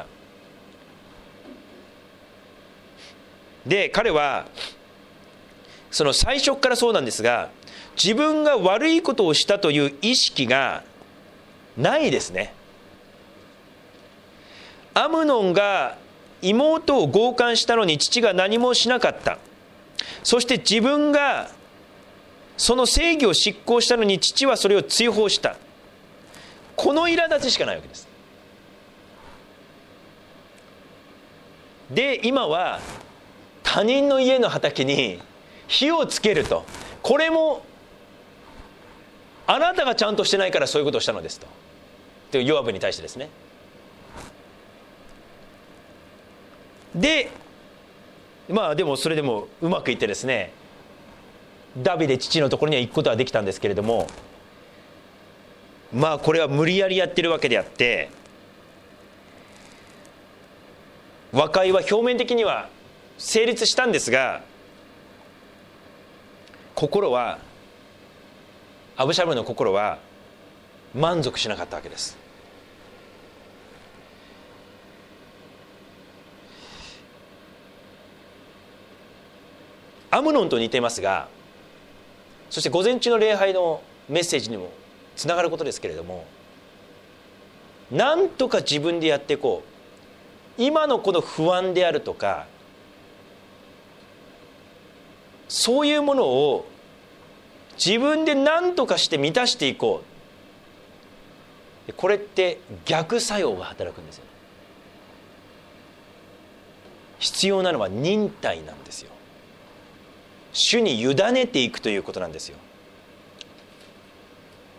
で彼はその最初からそうなんですが、自分が悪いことをしたという意識がないですね。アムノンが妹を強姦したのに父が何もしなかった。そして自分がその正義を執行したのに父はそれを追放した。この苛立ちしかないわけです。で今は他人の家の畑に火をつけると、これもあなたがちゃんとしてないからそういうことをしたのですとヨアブに対してですね。ででもそれでもうまくいってですね、ダビデ父のところには行くことはできたんですけれども、これは無理やりやってるわけであって、和解は表面的には成立したんですが、心はアブシャロムの心は満足しなかったわけです。アムノンと似ていますが、そして午前中の礼拝のメッセージにもつながることですけれども、なんとか自分でやっていこう、今のこの不安であるとかそういうものを自分で何とかして満たしていこう、これって逆作用が働くんですよね。必要なのは忍耐なんですよ。主に委ねていくということなんですよ。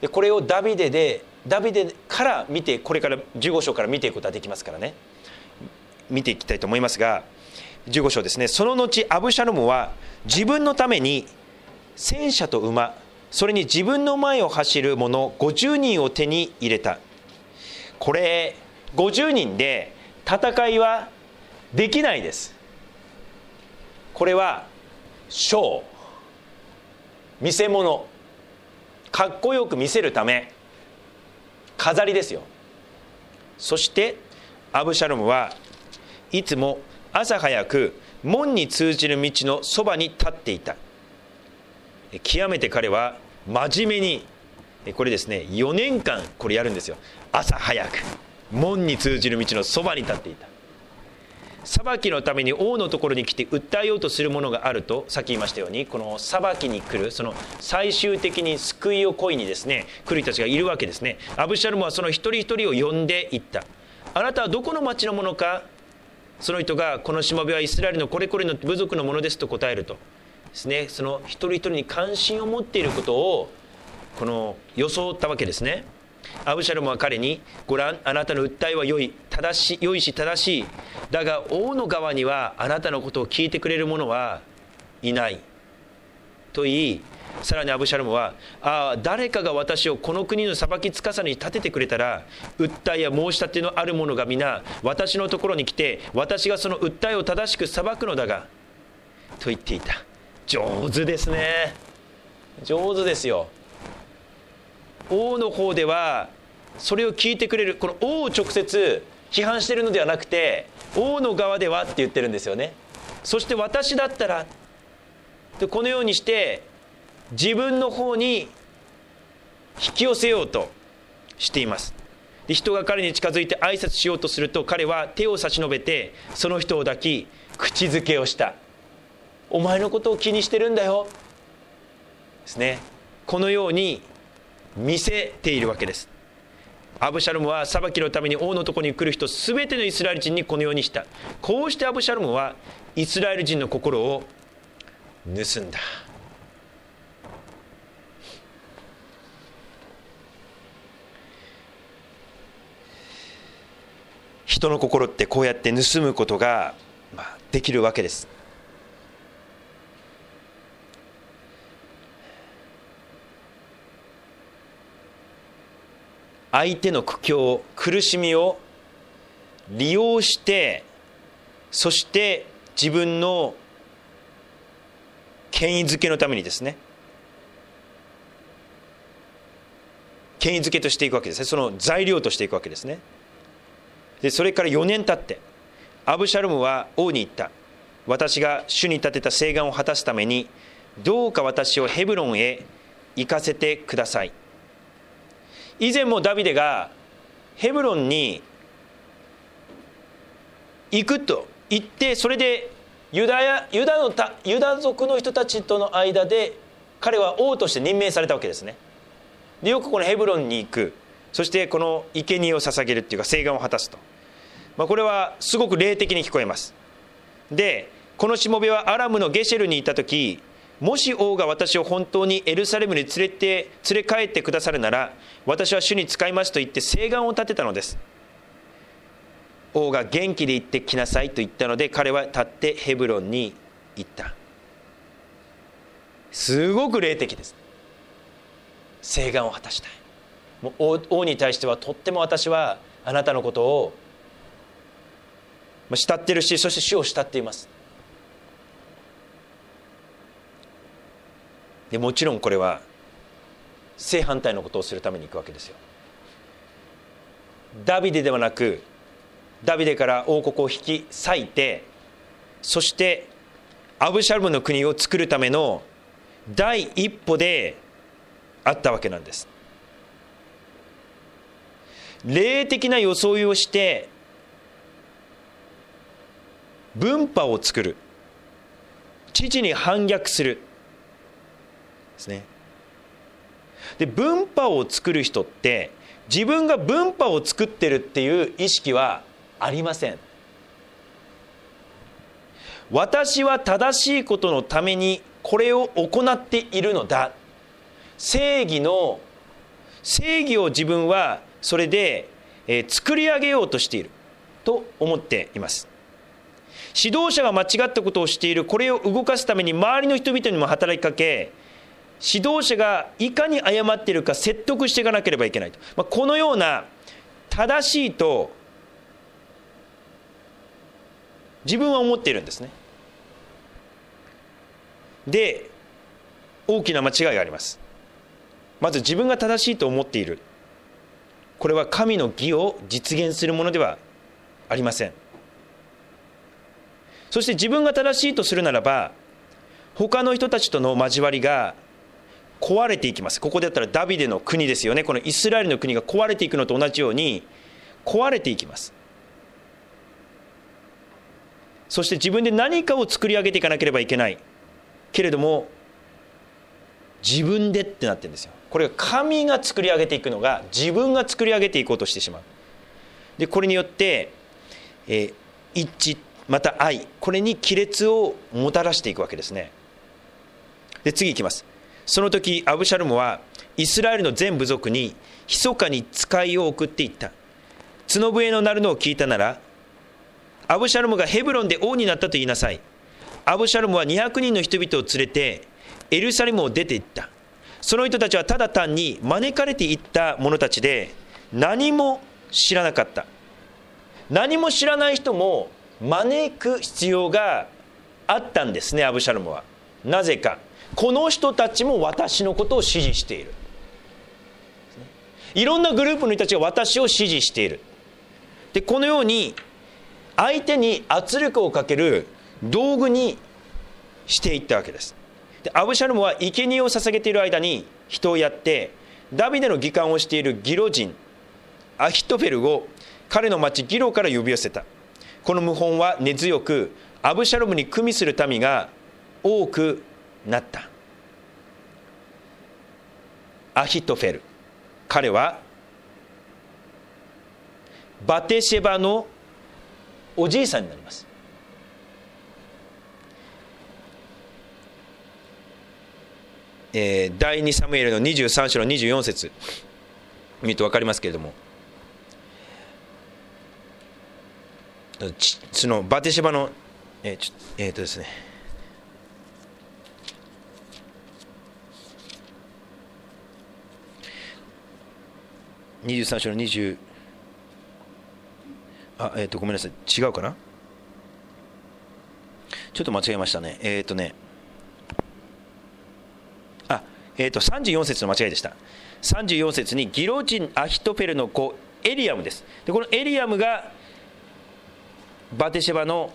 でこれをダビデから見て、これから15章から見ていくことができますからね、見ていきたいと思いますが、15章ですね。その後アブシャロムは自分のために戦車と馬、それに自分の前を走る者50人を手に入れた。これ50人で戦いはできないです。これはショー、見せ物、かっこよく見せるため、飾りですよ。そしてアブシャロムはいつも朝早く門に通じる道のそばに立っていた。極めて彼は真面目に、これですね、4年間これやるんですよ。朝早く門に通じる道のそばに立っていた。裁きのために王のところに来て訴えようとするものがあると、さっき言いましたように、この裁きに来る、その最終的に救いを恋にですね来る人たちがいるわけですね。アブシャロムはその一人一人を呼んでいった。あなたはどこの町のものか。その人が、このしもべはイスラエルのこれこれの部族のものですと答えるとですね、その一人一人に関心を持っていることをこの装ったわけですね。アブシャロムは彼に、ご覧、あなたの訴えは良いし正しい。だが王の側にはあなたのことを聞いてくれる者はいないと言い、さらにアブシャロムは、誰かが私をこの国の裁き司に立ててくれたら、訴えや申し立てのある者が皆私のところに来て、私がその訴えを正しく裁くのだが、と言っていた。上手ですね。上手ですよ。王の方ではそれを聞いてくれる、この王を直接批判しているのではなくて、王の側ではって言ってるんですよね。そして私だったらで、このようにして自分の方に引き寄せようとしています。で、人が彼に近づいて挨拶しようとすると、彼は手を差し伸べてその人を抱き、口づけをした。お前のことを気にしてるんだよですね。このように見せているわけです。アブシャロムは裁きのために王のところに来る人すべてのイスラエル人にこのようにした。こうしてアブシャロムはイスラエル人の心を盗んだ。人の心ってこうやって盗むことができるわけです。相手の苦境、苦しみを利用して、そして自分の権威づけのためにですね、権威づけとしていくわけですね。その材料としていくわけですね。でそれから4年経ってアブシャロムは王に言った。私が主に立てた誓願を果たすために、どうか私をヘブロンへ行かせてください。以前もダビデがヘブロンに行くと言って、それでユダ族の人たちとの間で彼は王として任命されたわけですね。でよくこのヘブロンに行く、そしてこの生贄を捧げるっていうか誓願を果たすと、これはすごく霊的に聞こえます。でこのしもべはアラムのゲシェルにいた時、もし王が私を本当にエルサレムに連れ帰ってくださるなら、私は主に仕えますと言って誓願を立てたのです。王が元気で行ってきなさいと言ったので、彼は立ってヘブロンに行った。すごく霊的です。誓願を果たしたい。もう王に対してはとっても私はあなたのことを慕っているし、そして主を慕っています。でもちろんこれは正反対のことをするために行くわけですよ。ダビデではなく、ダビデから王国を引き裂いて、そしてアブシャロムの国を作るための第一歩であったわけなんです。霊的な装いをして分派を作る、父に反逆するですね。で分派を作る人って自分が分派を作ってるっていう意識はありません。私は正しいことのためにこれを行っているのだ、正義の正義を自分はそれで作り上げようとしていると思っています。指導者が間違ったことをしている、これを動かすために周りの人々にも働きかけ、指導者がいかに誤っているか説得していかなければいけないと、このような正しいと自分は思っているんですね。で、大きな間違いがあります。まず自分が正しいと思っている、これは神の義を実現するものではありません。そして自分が正しいとするならば、他の人たちとの交わりが壊れていきます。ここでやったらダビデの国ですよね。このイスラエルの国が壊れていくのと同じように壊れていきます。そして自分で何かを作り上げていかなければいけないけれども、自分でってなってるんですよ。これが神が作り上げていくのが自分が作り上げていこうとしてしまう。でこれによって、一致また愛、これに亀裂をもたらしていくわけですね。で次いきます。その時アブシャロムはイスラエルの全部族に密かに使いを送っていった。角笛の鳴るのを聞いたなら、アブシャロムがヘブロンで王になったと言いなさい。アブシャロムは200人の人々を連れてエルサレムを出て行った。その人たちはただ単に招かれていった者たちで、何も知らなかった。何も知らない人も招く必要があったんですね、アブシャロムは。なぜか、この人たちも私のことを支持している。いろんなグループの人たちが私を支持している。でこのように相手に圧力をかける道具にしていったわけです。でアブシャロムは生贄を捧げている間に人をやって、ダビデの議官をしているギロ人アヒトフェルを彼の町ギロから呼び寄せた。この謀反は根強く、アブシャロムに組みする民が多くなった。アヒトフェル、彼はバテシェバのおじいさんになります。第2サムエルの23章の24節見ると分かりますけれども、そのバテシェバのですね、23章の20、ごめんなさい、違うかな、ちょっと間違えましたね。34節の間違いでした。34節にギロ人アヒトフェルの子エリアムです。でこのエリアムがバテシェバの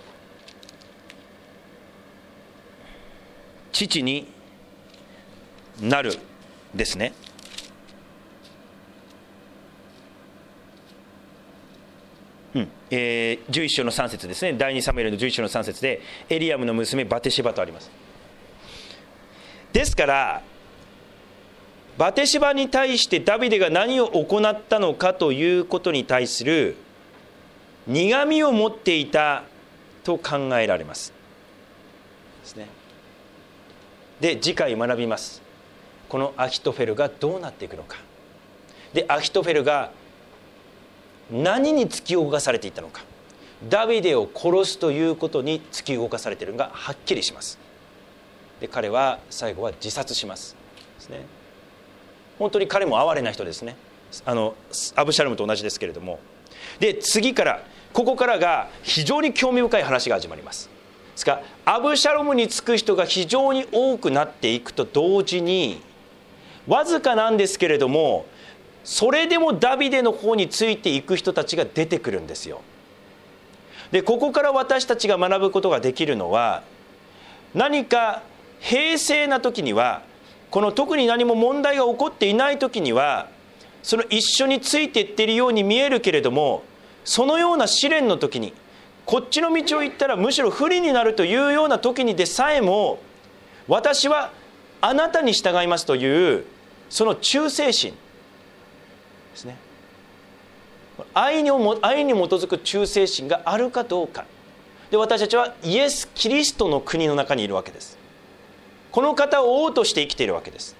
父になるですね。11章の3節ですね。第2サムエルの11章の3節でエリアムの娘バテシェバとあります。ですからバテシェバに対してダビデが何を行ったのかということに対する苦みを持っていたと考えられますですね。で次回学びます。このアヒトフェルがどうなっていくのか。でアヒトフェルが何に突き動かされていったのか。ダビデを殺すということに突き動かされているのがはっきりします。で彼は最後は自殺しますですね。本当に彼も哀れな人ですね。アブシャロムと同じですけれども。で次からここからが非常に興味深い話が始まります。ですからアブシャロムにつく人が非常に多くなっていくと同時に、わずかなんですけれどもそれでもダビデの方についていく人たちが出てくるんですよ。でここから私たちが学ぶことができるのは、何か平静な時には、この特に何も問題が起こっていない時にはその一緒についていっているように見えるけれども、そのような試練の時にこっちの道を行ったらむしろ不利になるというような時にでさえも、私はあなたに従いますというその忠誠心ですね。愛に基づく忠誠心があるかどうかで、私たちはイエス・キリストの国の中にいるわけです。この方を王として生きているわけです。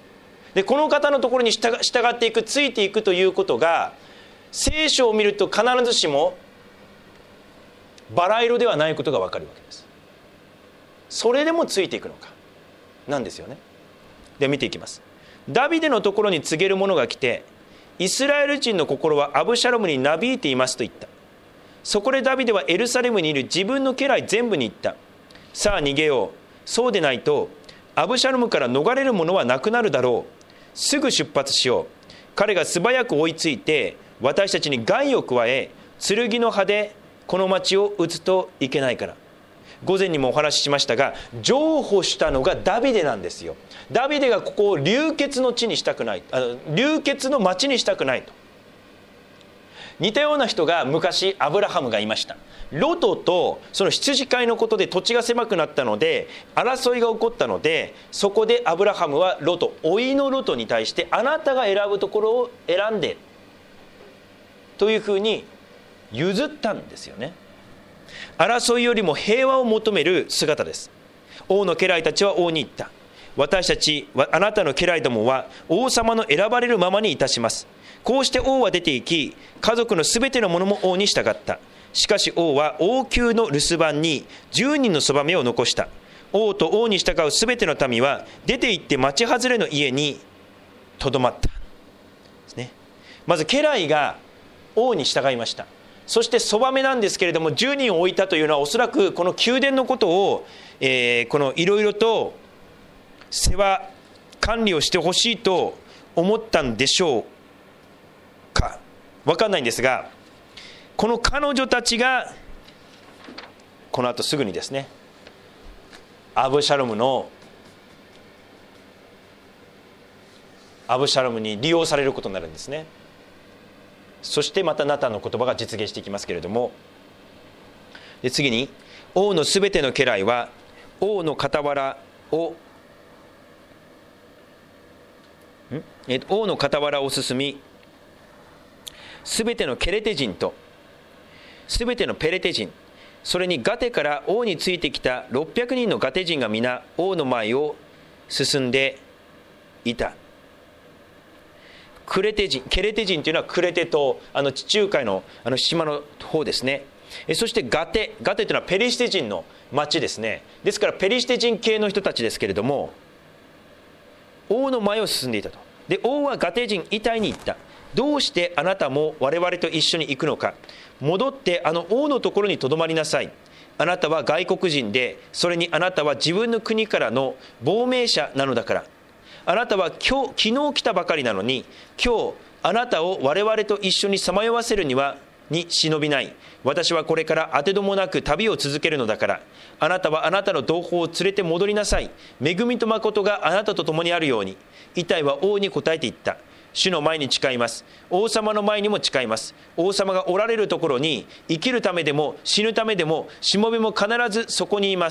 でこの方のところに従っていく、ついていくということが、聖書を見ると必ずしもバラ色ではないことが分かるわけです。それでもついていくのかなんですよね。で見ていきます。ダビデのところに告げる者が来て、イスラエル人の心はアブシャロムになびいていますと言った。そこでダビデはエルサレムにいる自分の家来全部に言った。さあ逃げよう。そうでないとアブシャロムから逃れる者はなくなるだろう。すぐ出発しよう。彼が素早く追いついて私たちに害を加え、剣の刃でこの町を撃つといけないから。午前にもお話ししましたが、譲歩したのがダビデなんですよ。ダビデがここを流血の地にしたくない、流血の町にしたくないと。似たような人が昔アブラハムがいました。ロトとその羊飼いのことで土地が狭くなったので争いが起こったので、そこでアブラハムはロト、甥のロトに対して、あなたが選ぶところを選んでというふうに譲ったんですよね。争いよりも平和を求める姿です。王の家来たちは王に言った。私たちあなたの家来どもは王様の選ばれるままにいたします。こうして王は出て行き、家族のすべてのものも王に従った。しかし王は王宮の留守番に10人のそばめを残した。王と王に従うすべての民は出て行って町外れの家にとどまったですね。まず家来が王に従いました。そしてそばめなんですけれども、10人を置いたというのはおそらくこの宮殿のことを、このいろいろと世話管理をしてほしいと思ったんでしょうか、分かんないんですが、この彼女たちがこの後すぐにですね、アブシャロムに利用されることになるんですね。そしてまたナタンの言葉が実現していきますけれども、で次に王のすべての家来は王の傍らを進み、すべてのケレテ人とすべてのペレテ人、それにガテから王についてきた600人のガテ人が皆王の前を進んでいた。ケレテ人というのはクレテ島、地中海の島の方ですね。そしてガテというのはペリシテ人の町ですね。ですからペリシテ人系の人たちですけれども、王の前を進んでいたと。で王はガテ人イタイに言った。どうしてあなたも我々と一緒に行くのか。戻って王のところにとどまりなさい。あなたは外国人で、それにあなたは自分の国からの亡命者なのだから。あなたは昨日来たばかりなのに、今日あなたを我々と一緒にさまよわせるに忍びない。私はこれから当てどもなく旅を続けるのだから、あなたはあなたの同胞を連れて戻りなさい。恵みと誠があなたと共にあるように。イタイは王に答えて言った。主の前に誓います。王様の前にも誓います。王様がおられるところに、生きるためでも死ぬためでもしもべも必ずそこにいます。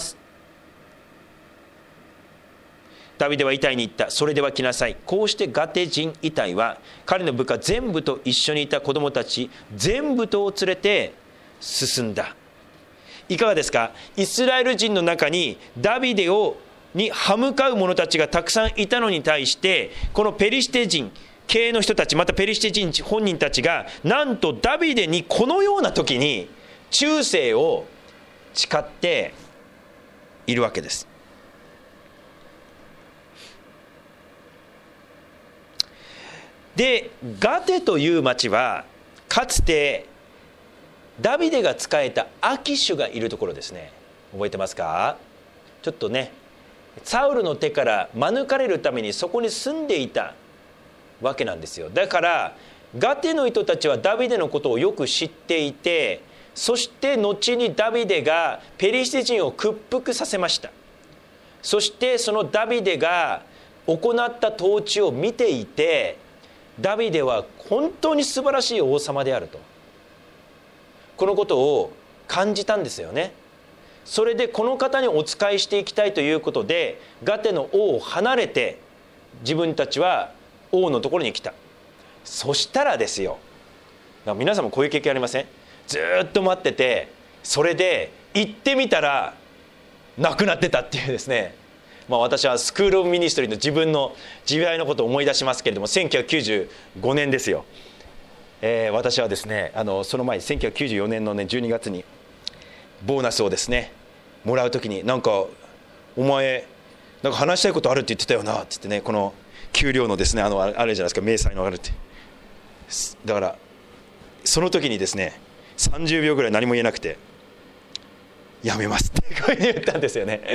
ダビデはイタイに言った。それでは来なさい。こうしてガテ人イタイは彼の部下全部と一緒にいた子供たち全部とを連れて進んだ。いかがですか。イスラエル人の中にダビデに歯向かう者たちがたくさんいたのに対して、このペリシテ人系の人たち、またペリシテ人本人たちがなんとダビデにこのような時に忠誠を誓っているわけです。でガテという町はかつてダビデが仕えたアキシュがいるところですね。覚えてますか。ちょっとね、サウルの手から免れるためにそこに住んでいたわけなんですよ。だからガテの人たちはダビデのことをよく知っていて、そして後にダビデがペリシテ人を屈服させました。そしてそのダビデが行った統治を見ていて、ダビデは本当に素晴らしい王様であると、このことを感じたんですよね。それでこの方にお仕えしていきたいということで、ガテの王を離れて自分たちは王のところに来た。そしたらですよ、皆さんもこういう経験ありません？ずっと待ってて、それで行ってみたらなくなってたっていうですね。 私はスクール・オブ・ミニストリーの自分の時代のことを思い出しますけれども、1995年ですよ。私はですねその前に1994年の、12月にボーナスをですねもらう時に、なんかお前なんか話したいことあるって言ってたよなって言ってね、この給料のですねあれじゃないですか、明細のあるって。だからその時にですね30秒ぐらい何も言えなくて、やめますってこう言ったんですよね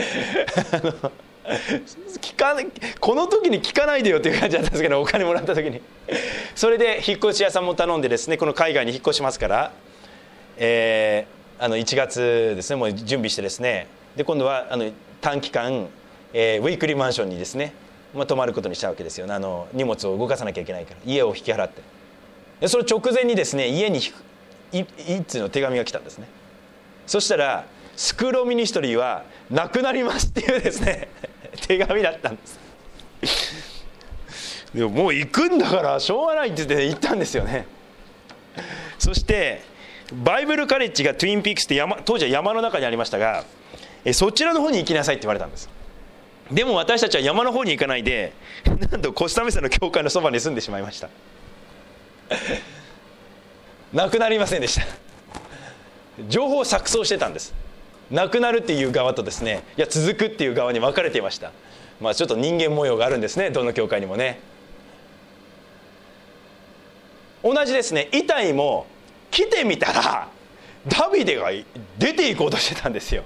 この時に聞かないでよっていう感じだったんですけど、お金もらった時にそれで引っ越し屋さんも頼んでですね、この海外に引っ越しますから、1月ですねもう準備してですね、で今度は短期間、ウィークリーマンションにですね、泊まることにしたわけですよね。荷物を動かさなきゃいけないから家を引き払って、でその直前にですね家に一通の手紙が来たんですね。そしたらスクール・オブ・ミニストリーはなくなりますっていうですね手紙だったんですでももう行くんだからしょうがないって言って行ったんですよね。そしてバイブルカレッジがトゥインピークスって当時は山の中にありましたが、そちらの方に行きなさいって言われたんです。でも私たちは山の方に行かないで、なんとコスタメサの教会のそばに住んでしまいましたなくなりませんでした。情報を錯綜してたんです。なくなるっていう側とですね、いや続くっていう側に分かれていました。ちょっと人間模様があるんですね、どの教会にもね。同じですね、イタイも来てみたらダビデが出ていこうとしてたんですよ。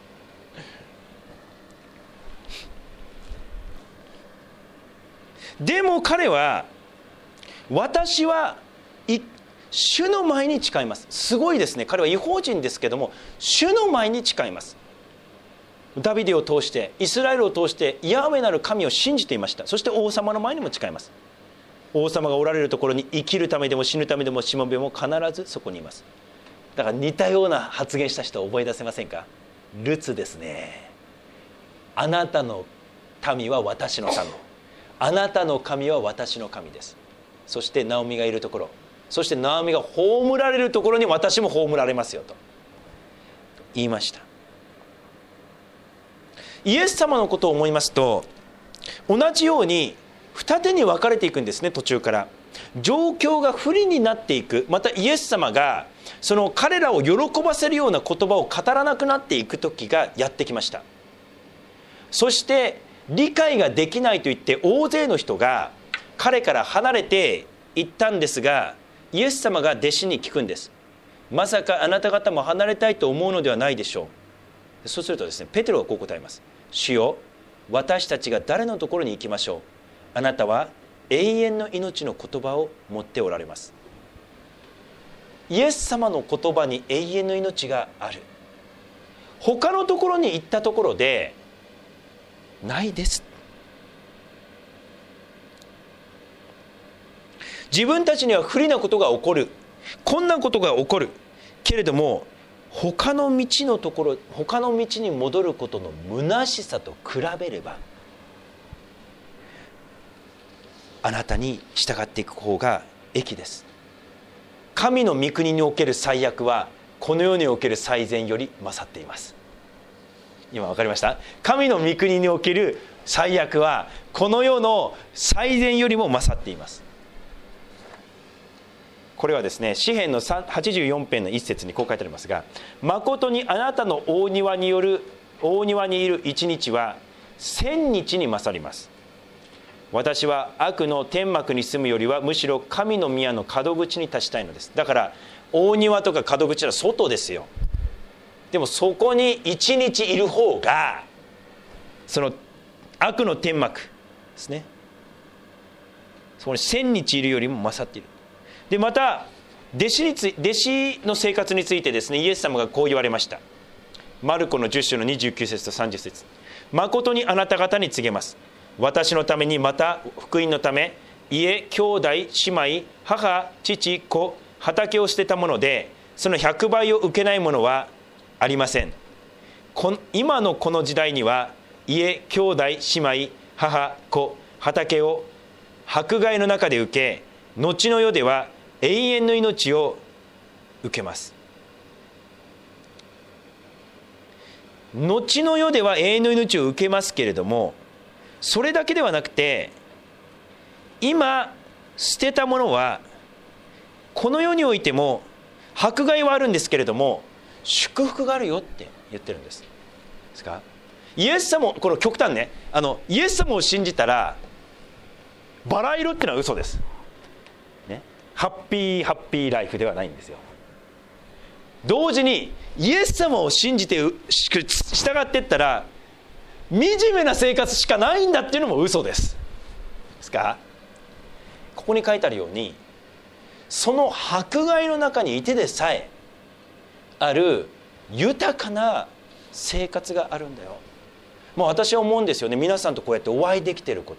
でも彼は、私は主の前に誓います。すごいですね。彼は異邦人ですけども主の前に誓います。ダビデを通してイスラエルを通してヤハウェなる神を信じていました。そして王様の前にも誓います。王様がおられるところに生きるためでも死ぬためでもしもべも必ずそこにいます。だから似たような発言した人を覚え出せませんか？ルツですね。あなたの民は私の民、あなたの神は私の神です。そしてナオミがいるところ、そしてナオミが葬られるところに私も葬られますよと言いました。イエス様のことを思いますと、同じように二手に分かれていくんですね。途中から状況が不利になっていく、またイエス様がその彼らを喜ばせるような言葉を語らなくなっていく時がやってきました。そして理解ができないと言って大勢の人が彼から離れていったんですが、イエス様が弟子に聞くんです。まさかあなた方も離れたいと思うのではないでしょう。そうするとですね、ペテロがこう答えます。主よ、私たちが誰のところに行きましょう。あなたは永遠の命の言葉を持っておられます。イエス様の言葉に永遠の命がある。他のところに行ったところでないです。自分たちには不利なことが起こる、こんなことが起こるけれども、他の道のところ、他の道に戻ることの虚しさと比べれば、あなたに従っていく方が益です。神の御国における最悪はこの世における最善より勝っています。今分かりました？神の御国における最悪はこの世の最善よりも勝っています。これはですね、詩編の84編の一節にこう書いてありますが、誠にあなたの大庭にいる一日は千日に勝ります。私は悪の天幕に住むよりはむしろ神の宮の門口に立ちたいのです。だから大庭とか門口は外ですよ。でもそこに一日いる方がその悪の天幕ですね、そこに千日いるよりも勝っている。でまた弟子の生活についてですね、イエス様がこう言われました。マルコの10章の29節と30節、誠にあなた方に告げます。私のためにまた福音のため家、兄弟、姉妹、母、父、子、畑を捨てたものでその100倍を受けないものはありません。今のこの時代には家、兄弟、姉妹、母、子、畑を迫害の中で受け、後の世では永遠の命を受けます。 後の世では永遠の命を受けますけれども、それだけではなくて、今捨てたものはこの世においても迫害はあるんですけれども祝福があるよって言ってるんです。ですか？イエス様を、この極端ね、イエス様を信じたらバラ色っていうのは嘘です、ね、ハッピーライフではないんですよ。同時にイエス様を信じて従っていったら惨めな生活しかないんだっていうのも嘘です。ですか？ここに書いてあるように、その迫害の中にいてでさえある豊かな生活があるんだよ。もう私は思うんですよね。皆さんとこうやってお会いできていること、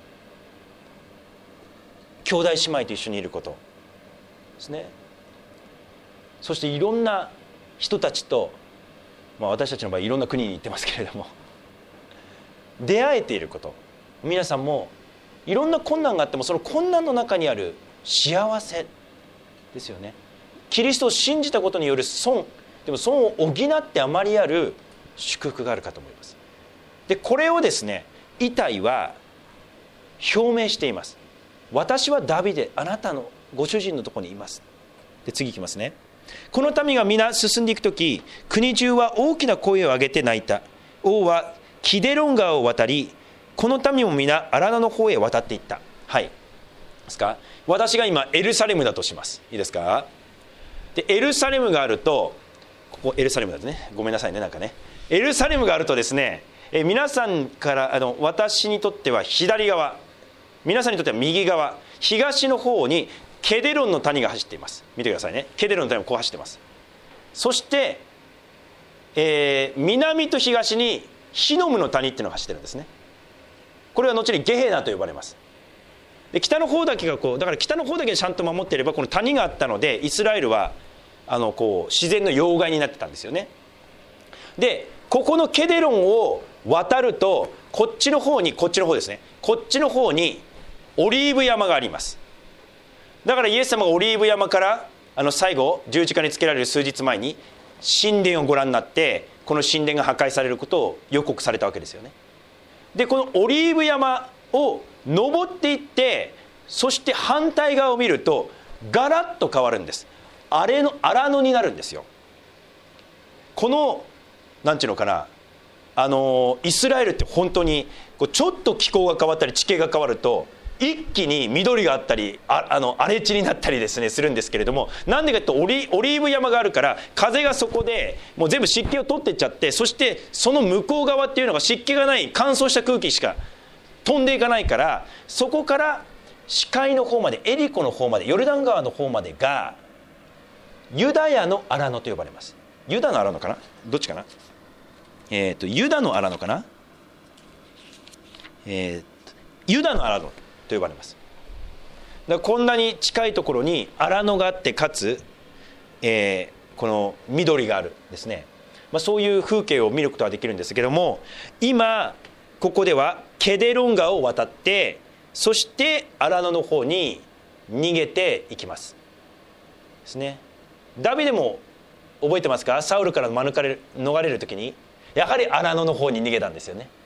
兄弟姉妹と一緒にいることですね。そしていろんな人たちと、私たちの場合いろんな国に行ってますけれども出会えていること、皆さんもいろんな困難があってもその困難の中にある幸せですよね。キリストを信じたことによる損、でも損を補ってあまりある祝福があるかと思います。でこれをですね、イタイは表明しています。私はダビデ、あなたのご主人のところにいます。で次いきますね。この民が皆進んでいくとき、国中は大きな声を上げて泣いた。王はキデロン川を渡り、この民も皆荒野の方へ渡っていった。はい、ですか？私が今エルサレムだとします。いいですか？でエルサレムがあると、ここエルサレムだとね、ごめんなさいね、なんかね、エルサレムがあるとですね、皆さんから私にとっては左側、皆さんにとっては右側、東の方にケデロンの谷が走っています。見てくださいね。ケデロンの谷もこう走ってます。そして、南と東にヒノムの谷っていうのが走ってるんですね。これは後にゲヘナと呼ばれます。で北の方だけがこう、だから北の方だけちゃんと守っていればこの谷があったのでイスラエルはこう自然の要害になってたんですよね。でここのケデロンを渡るとこっちの方に、こっちの方ですね、こっちの方にオリーブ山があります。だからイエス様がオリーブ山から最後十字架につけられる数日前に神殿をご覧になって、この神殿が破壊されることを予告されたわけですよね。でこのオリーブ山を登っていって、そして反対側を見るとガラッと変わるんです。荒野になるんですよ。このなんていうのかな、イスラエルって本当にちょっと気候が変わったり地形が変わると一気に緑があったり荒れ地になったりですねするんですけれども、なんでかというとオリーブ山があるから風がそこでもう全部湿気を取っていっちゃって、そしてその向こう側っていうのが湿気がない乾燥した空気しか飛んでいかないから、そこから視界の方まで、エリコの方まで、ヨルダン川の方までがユダヤの荒野と呼ばれます。ユダの荒野かな、どっちかな、ユダの荒野かな、ユダの荒野と呼ばれます。だからこんなに近いところに荒野があって、かつ、この緑があるですね、そういう風景を見ることができるんですけども、今ここではケデロン川を渡って、そして荒野の方に逃げていきますですね。ダビデも覚えてますか？サウルから逃れる時にやはり荒野の方に逃げたんですよね。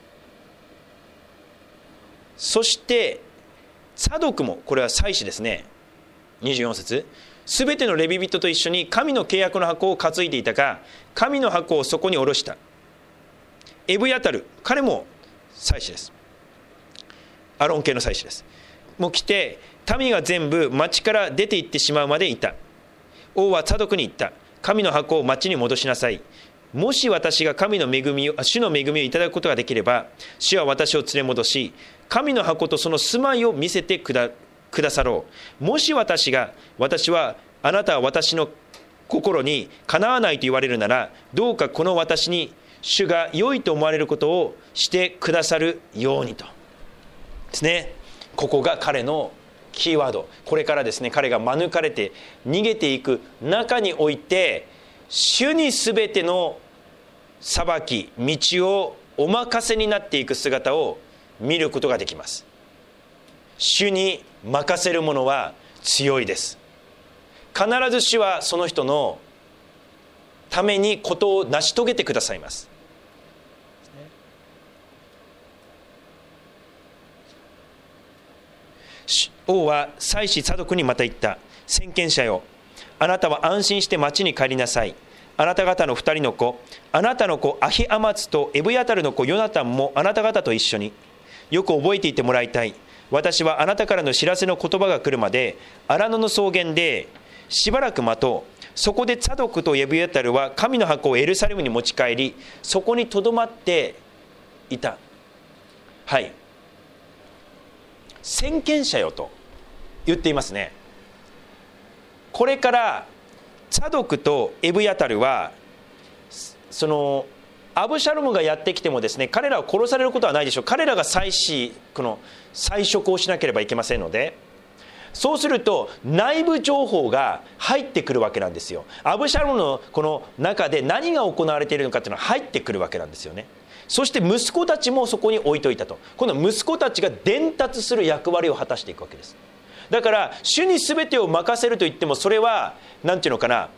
そしてサドクも、これは祭司ですね、24節、すべてのレビ人と一緒に神の契約の箱を担いでいたが、神の箱をそこに下ろしたエブヤタル、彼も祭司です。アロン系の祭司です。もう来て、民が全部町から出て行ってしまうまでいた。王はサドクに言った。神の箱を町に戻しなさい。もし私が主の恵みをいただくことができれば、主は私を連れ戻し、神の箱とその住まいを見せてくださろう。もし私はあなたは私の心にかなわないと言われるなら、どうかこの私に主が良いと思われることをしてくださるようにとですね。ここが彼のキーワード。これからですね、彼が免れて逃げていく中において、主にすべての裁き、道をお任せになっていく姿を見ることができます。主に任せる者は強いです。必ず主はその人のためにことを成し遂げてくださいます。王は祭司サドクにまた言った。先見者よ、あなたは安心して町に帰りなさい。あなた方の2人の子、あなたの子アヒアマツとエブヤタルの子ヨナタンもあなた方と一緒に。よく覚えていてもらいたい。私はあなたからの知らせの言葉が来るまで荒野の草原でしばらく待とう。そこでサドクとエブヤタルは神の箱をエルサレムに持ち帰り、そこにとどまっていた。はい、先見者よと言っていますね。これからサドクとエブヤタルはそのアブシャロムがやってきてもですね、彼らは殺されることはないでしょう。彼らがこの祭食をしなければいけませんので、そうすると内部情報が入ってくるわけなんですよ。アブシャロムのこの中で何が行われているのかというのは入ってくるわけなんですよね。そして息子たちもそこに置いといたと。今度は息子たちが伝達する役割を果たしていくわけです。だから主に全てを任せると言っても、それは何ていうのかな、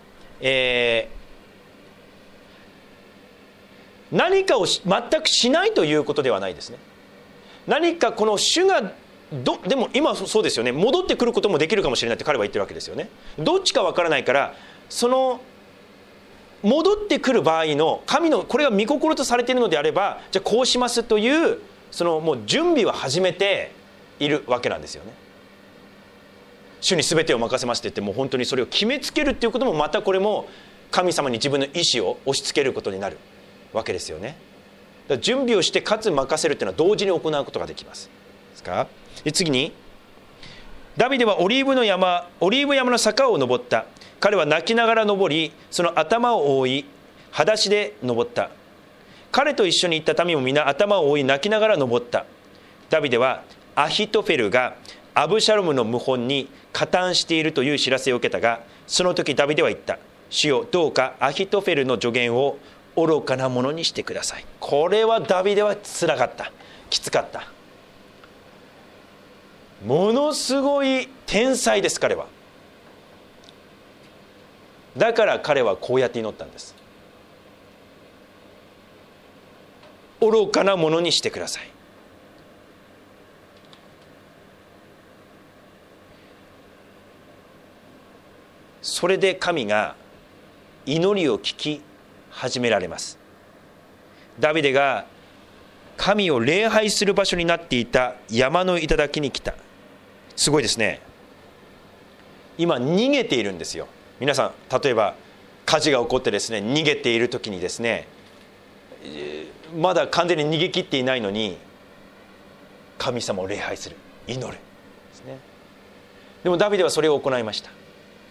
何かを全くしないということではないですね。何かこの主がでも今そうですよね、戻ってくることもできるかもしれないって彼は言ってるわけですよね。どっちかわからないから、その戻ってくる場合の神のこれが御心とされているのであれば、じゃあこうしますというそのもう準備は始めているわけなんですよね。主に全てを任せましてってもう本当にそれを決めつけるっていうことも、またこれも神様に自分の意思を押し付けることになるわけですよね。だから準備をしてかつ任せるっていうのは同時に行うことができます。ですか。で次にダビデはオリーブ山の坂を登った。彼は泣きながら登り、その頭を覆い裸足で登った。彼と一緒に行った民も皆頭を覆い泣きながら登った。ダビデはアヒトフェルがアブシャロムの謀反に加担しているという知らせを受けたが、その時ダビデは言った。主よ、どうかアヒトフェルの助言を愚かなものにしてください。これはダビデはつらかった、きつかった。ものすごい天才です彼は。だから彼はこうやって祈ったんです。愚かなものにしてください。それで神が祈りを聞き始められます。ダビデが神を礼拝する場所になっていた山の頂に来た。すごいですね。今逃げているんですよ。皆さん、例えば火事が起こってですね、逃げている時にですね、まだ完全に逃げ切っていないのに神様を礼拝する、祈るですね。でもダビデはそれを行いました。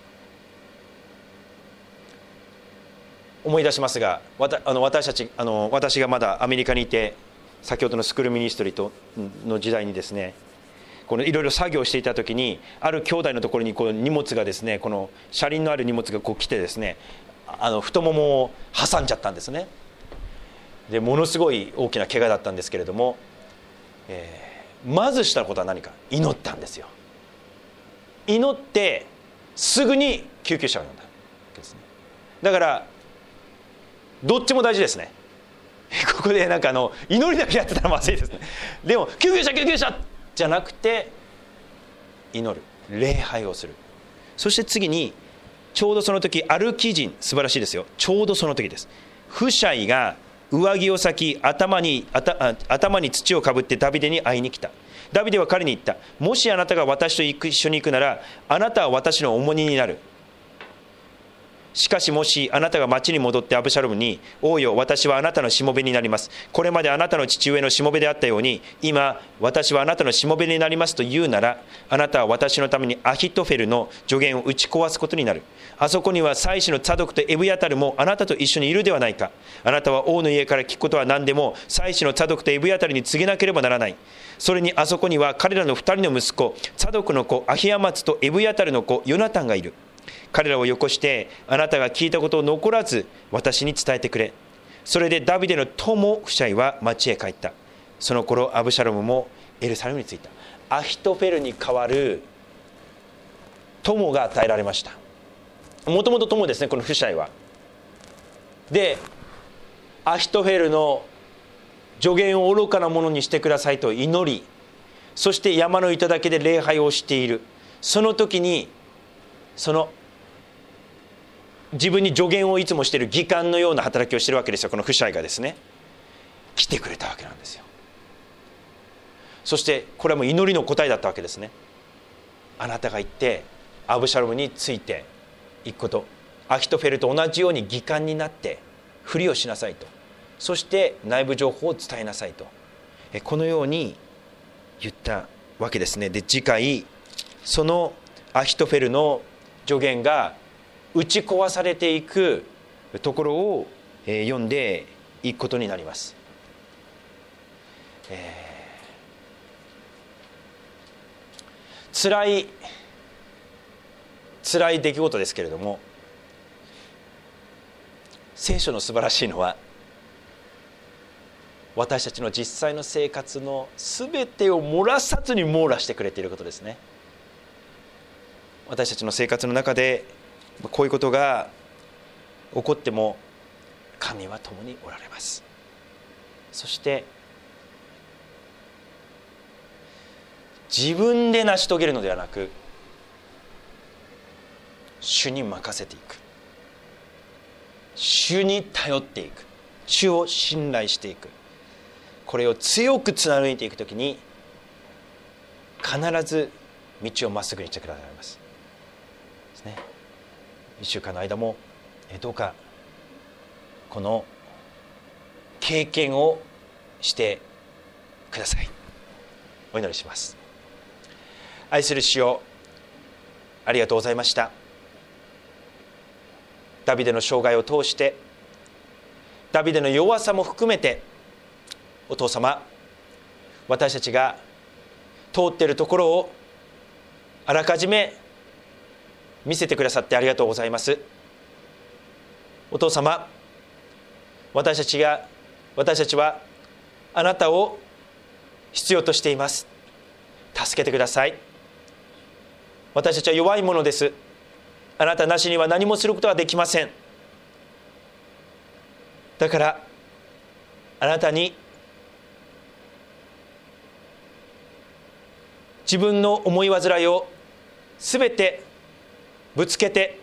思い出しますが、私がまだアメリカにいて、先ほどのスクールミニストリーの時代にですね、このいろいろ作業していた時に、ある兄弟のところにこう荷物がですね、この車輪のある荷物がこう来てですね、太ももを挟んじゃったんですね。でものすごい大きな怪我だったんですけれども、まずしたことは何か、祈ったんですよ。祈ってすぐに救急車を呼んだわけですね。だからどっちも大事ですね。ここでなんか祈りだけやってたらまずいですね。でも救急車じゃなくて祈る、礼拝をする。そして次にちょうどその時アルキ人、素晴らしいですよ。ちょうどその時です。フシャイが上着を裂き頭に土をかぶってダビデに会いに来た。ダビデは彼に言った。もしあなたが私と一緒に行くなら、あなたは私の重荷になる。しかしもしあなたが町に戻ってアブシャロムに、王よ、私はあなたのしもべになります。これまであなたの父上のしもべであったように、今私はあなたのしもべになりますと言うなら、あなたは私のためにアヒトフェルの助言を打ち壊すことになる。あそこには祭司のツァドクとエブヤタルもあなたと一緒にいるではないか。あなたは王の家から聞くことは何でも祭司のツァドクとエブヤタルに告げなければならない。それにあそこには彼らの2人の息子、ツァドクの子アヒアマツとエブヤタルの子ヨナタンがいる。彼らをよこして、あなたが聞いたことを残らず私に伝えてくれ。それでダビデの友フシャイは町へ帰った。その頃アブシャロムもエルサレムに着いた。アヒトフェルに代わる友が与えられました。もともと友ですね、このフシャイは。 でアヒトフェルの助言を愚かなものにしてくださいと祈り、そして山の頂で礼拝をしている。その時にその自分に助言をいつもしている義官のような働きをしているわけですよ。このフシャイがですね来てくれたわけなんですよ。そしてこれはもう祈りの答えだったわけですね。あなたが行ってアブシャロムについていくこと、アヒトフェルと同じように義官になってふりをしなさいと、そして内部情報を伝えなさいと、このように言ったわけですね。で次回そのアヒトフェルの助言が打ち壊されていくところを読んでいくことになります。辛い出来事ですけれども、聖書の素晴らしいのは私たちの実際の生活の全てを漏らさずに網羅してくれていることですね。私たちの生活の中でこういうことが起こっても神は共におられます。そして自分で成し遂げるのではなく、主に任せていく、主に頼っていく、主を信頼していく、これを強く貫いていくときに必ず道をまっすぐにしてくださいますですね。1週間の間もどうかこの経験をしてください。お祈りします。愛する主よ、ありがとうございました。ダビデの生涯を通して、ダビデの弱さも含めて、お父様、私たちが通っているところをあらかじめ見せてくださってありがとうございます。お父様、私たちはあなたを必要としています。助けてください。私たちは弱いものです。あなたなしには何もすることはできません。だからあなたに自分の思い煩いをすべてぶつけて、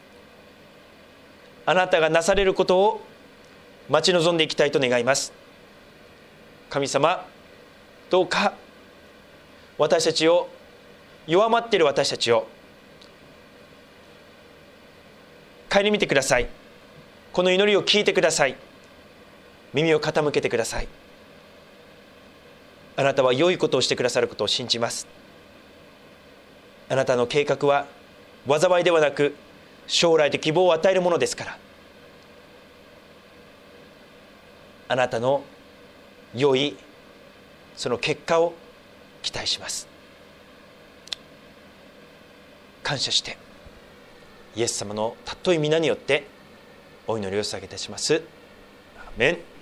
あなたがなされることを待ち望んでいきたいと願います。神様、どうか私たちを、弱まっている私たちを顧みてください。この祈りを聞いてください。耳を傾けてください。あなたは良いことをしてくださることを信じます。あなたの計画は災いではなく、将来で希望を与えるものですから、あなたの良いその結果を期待します。感謝してイエス様の尊い皆によってお祈りを捧げいたします。アーメン。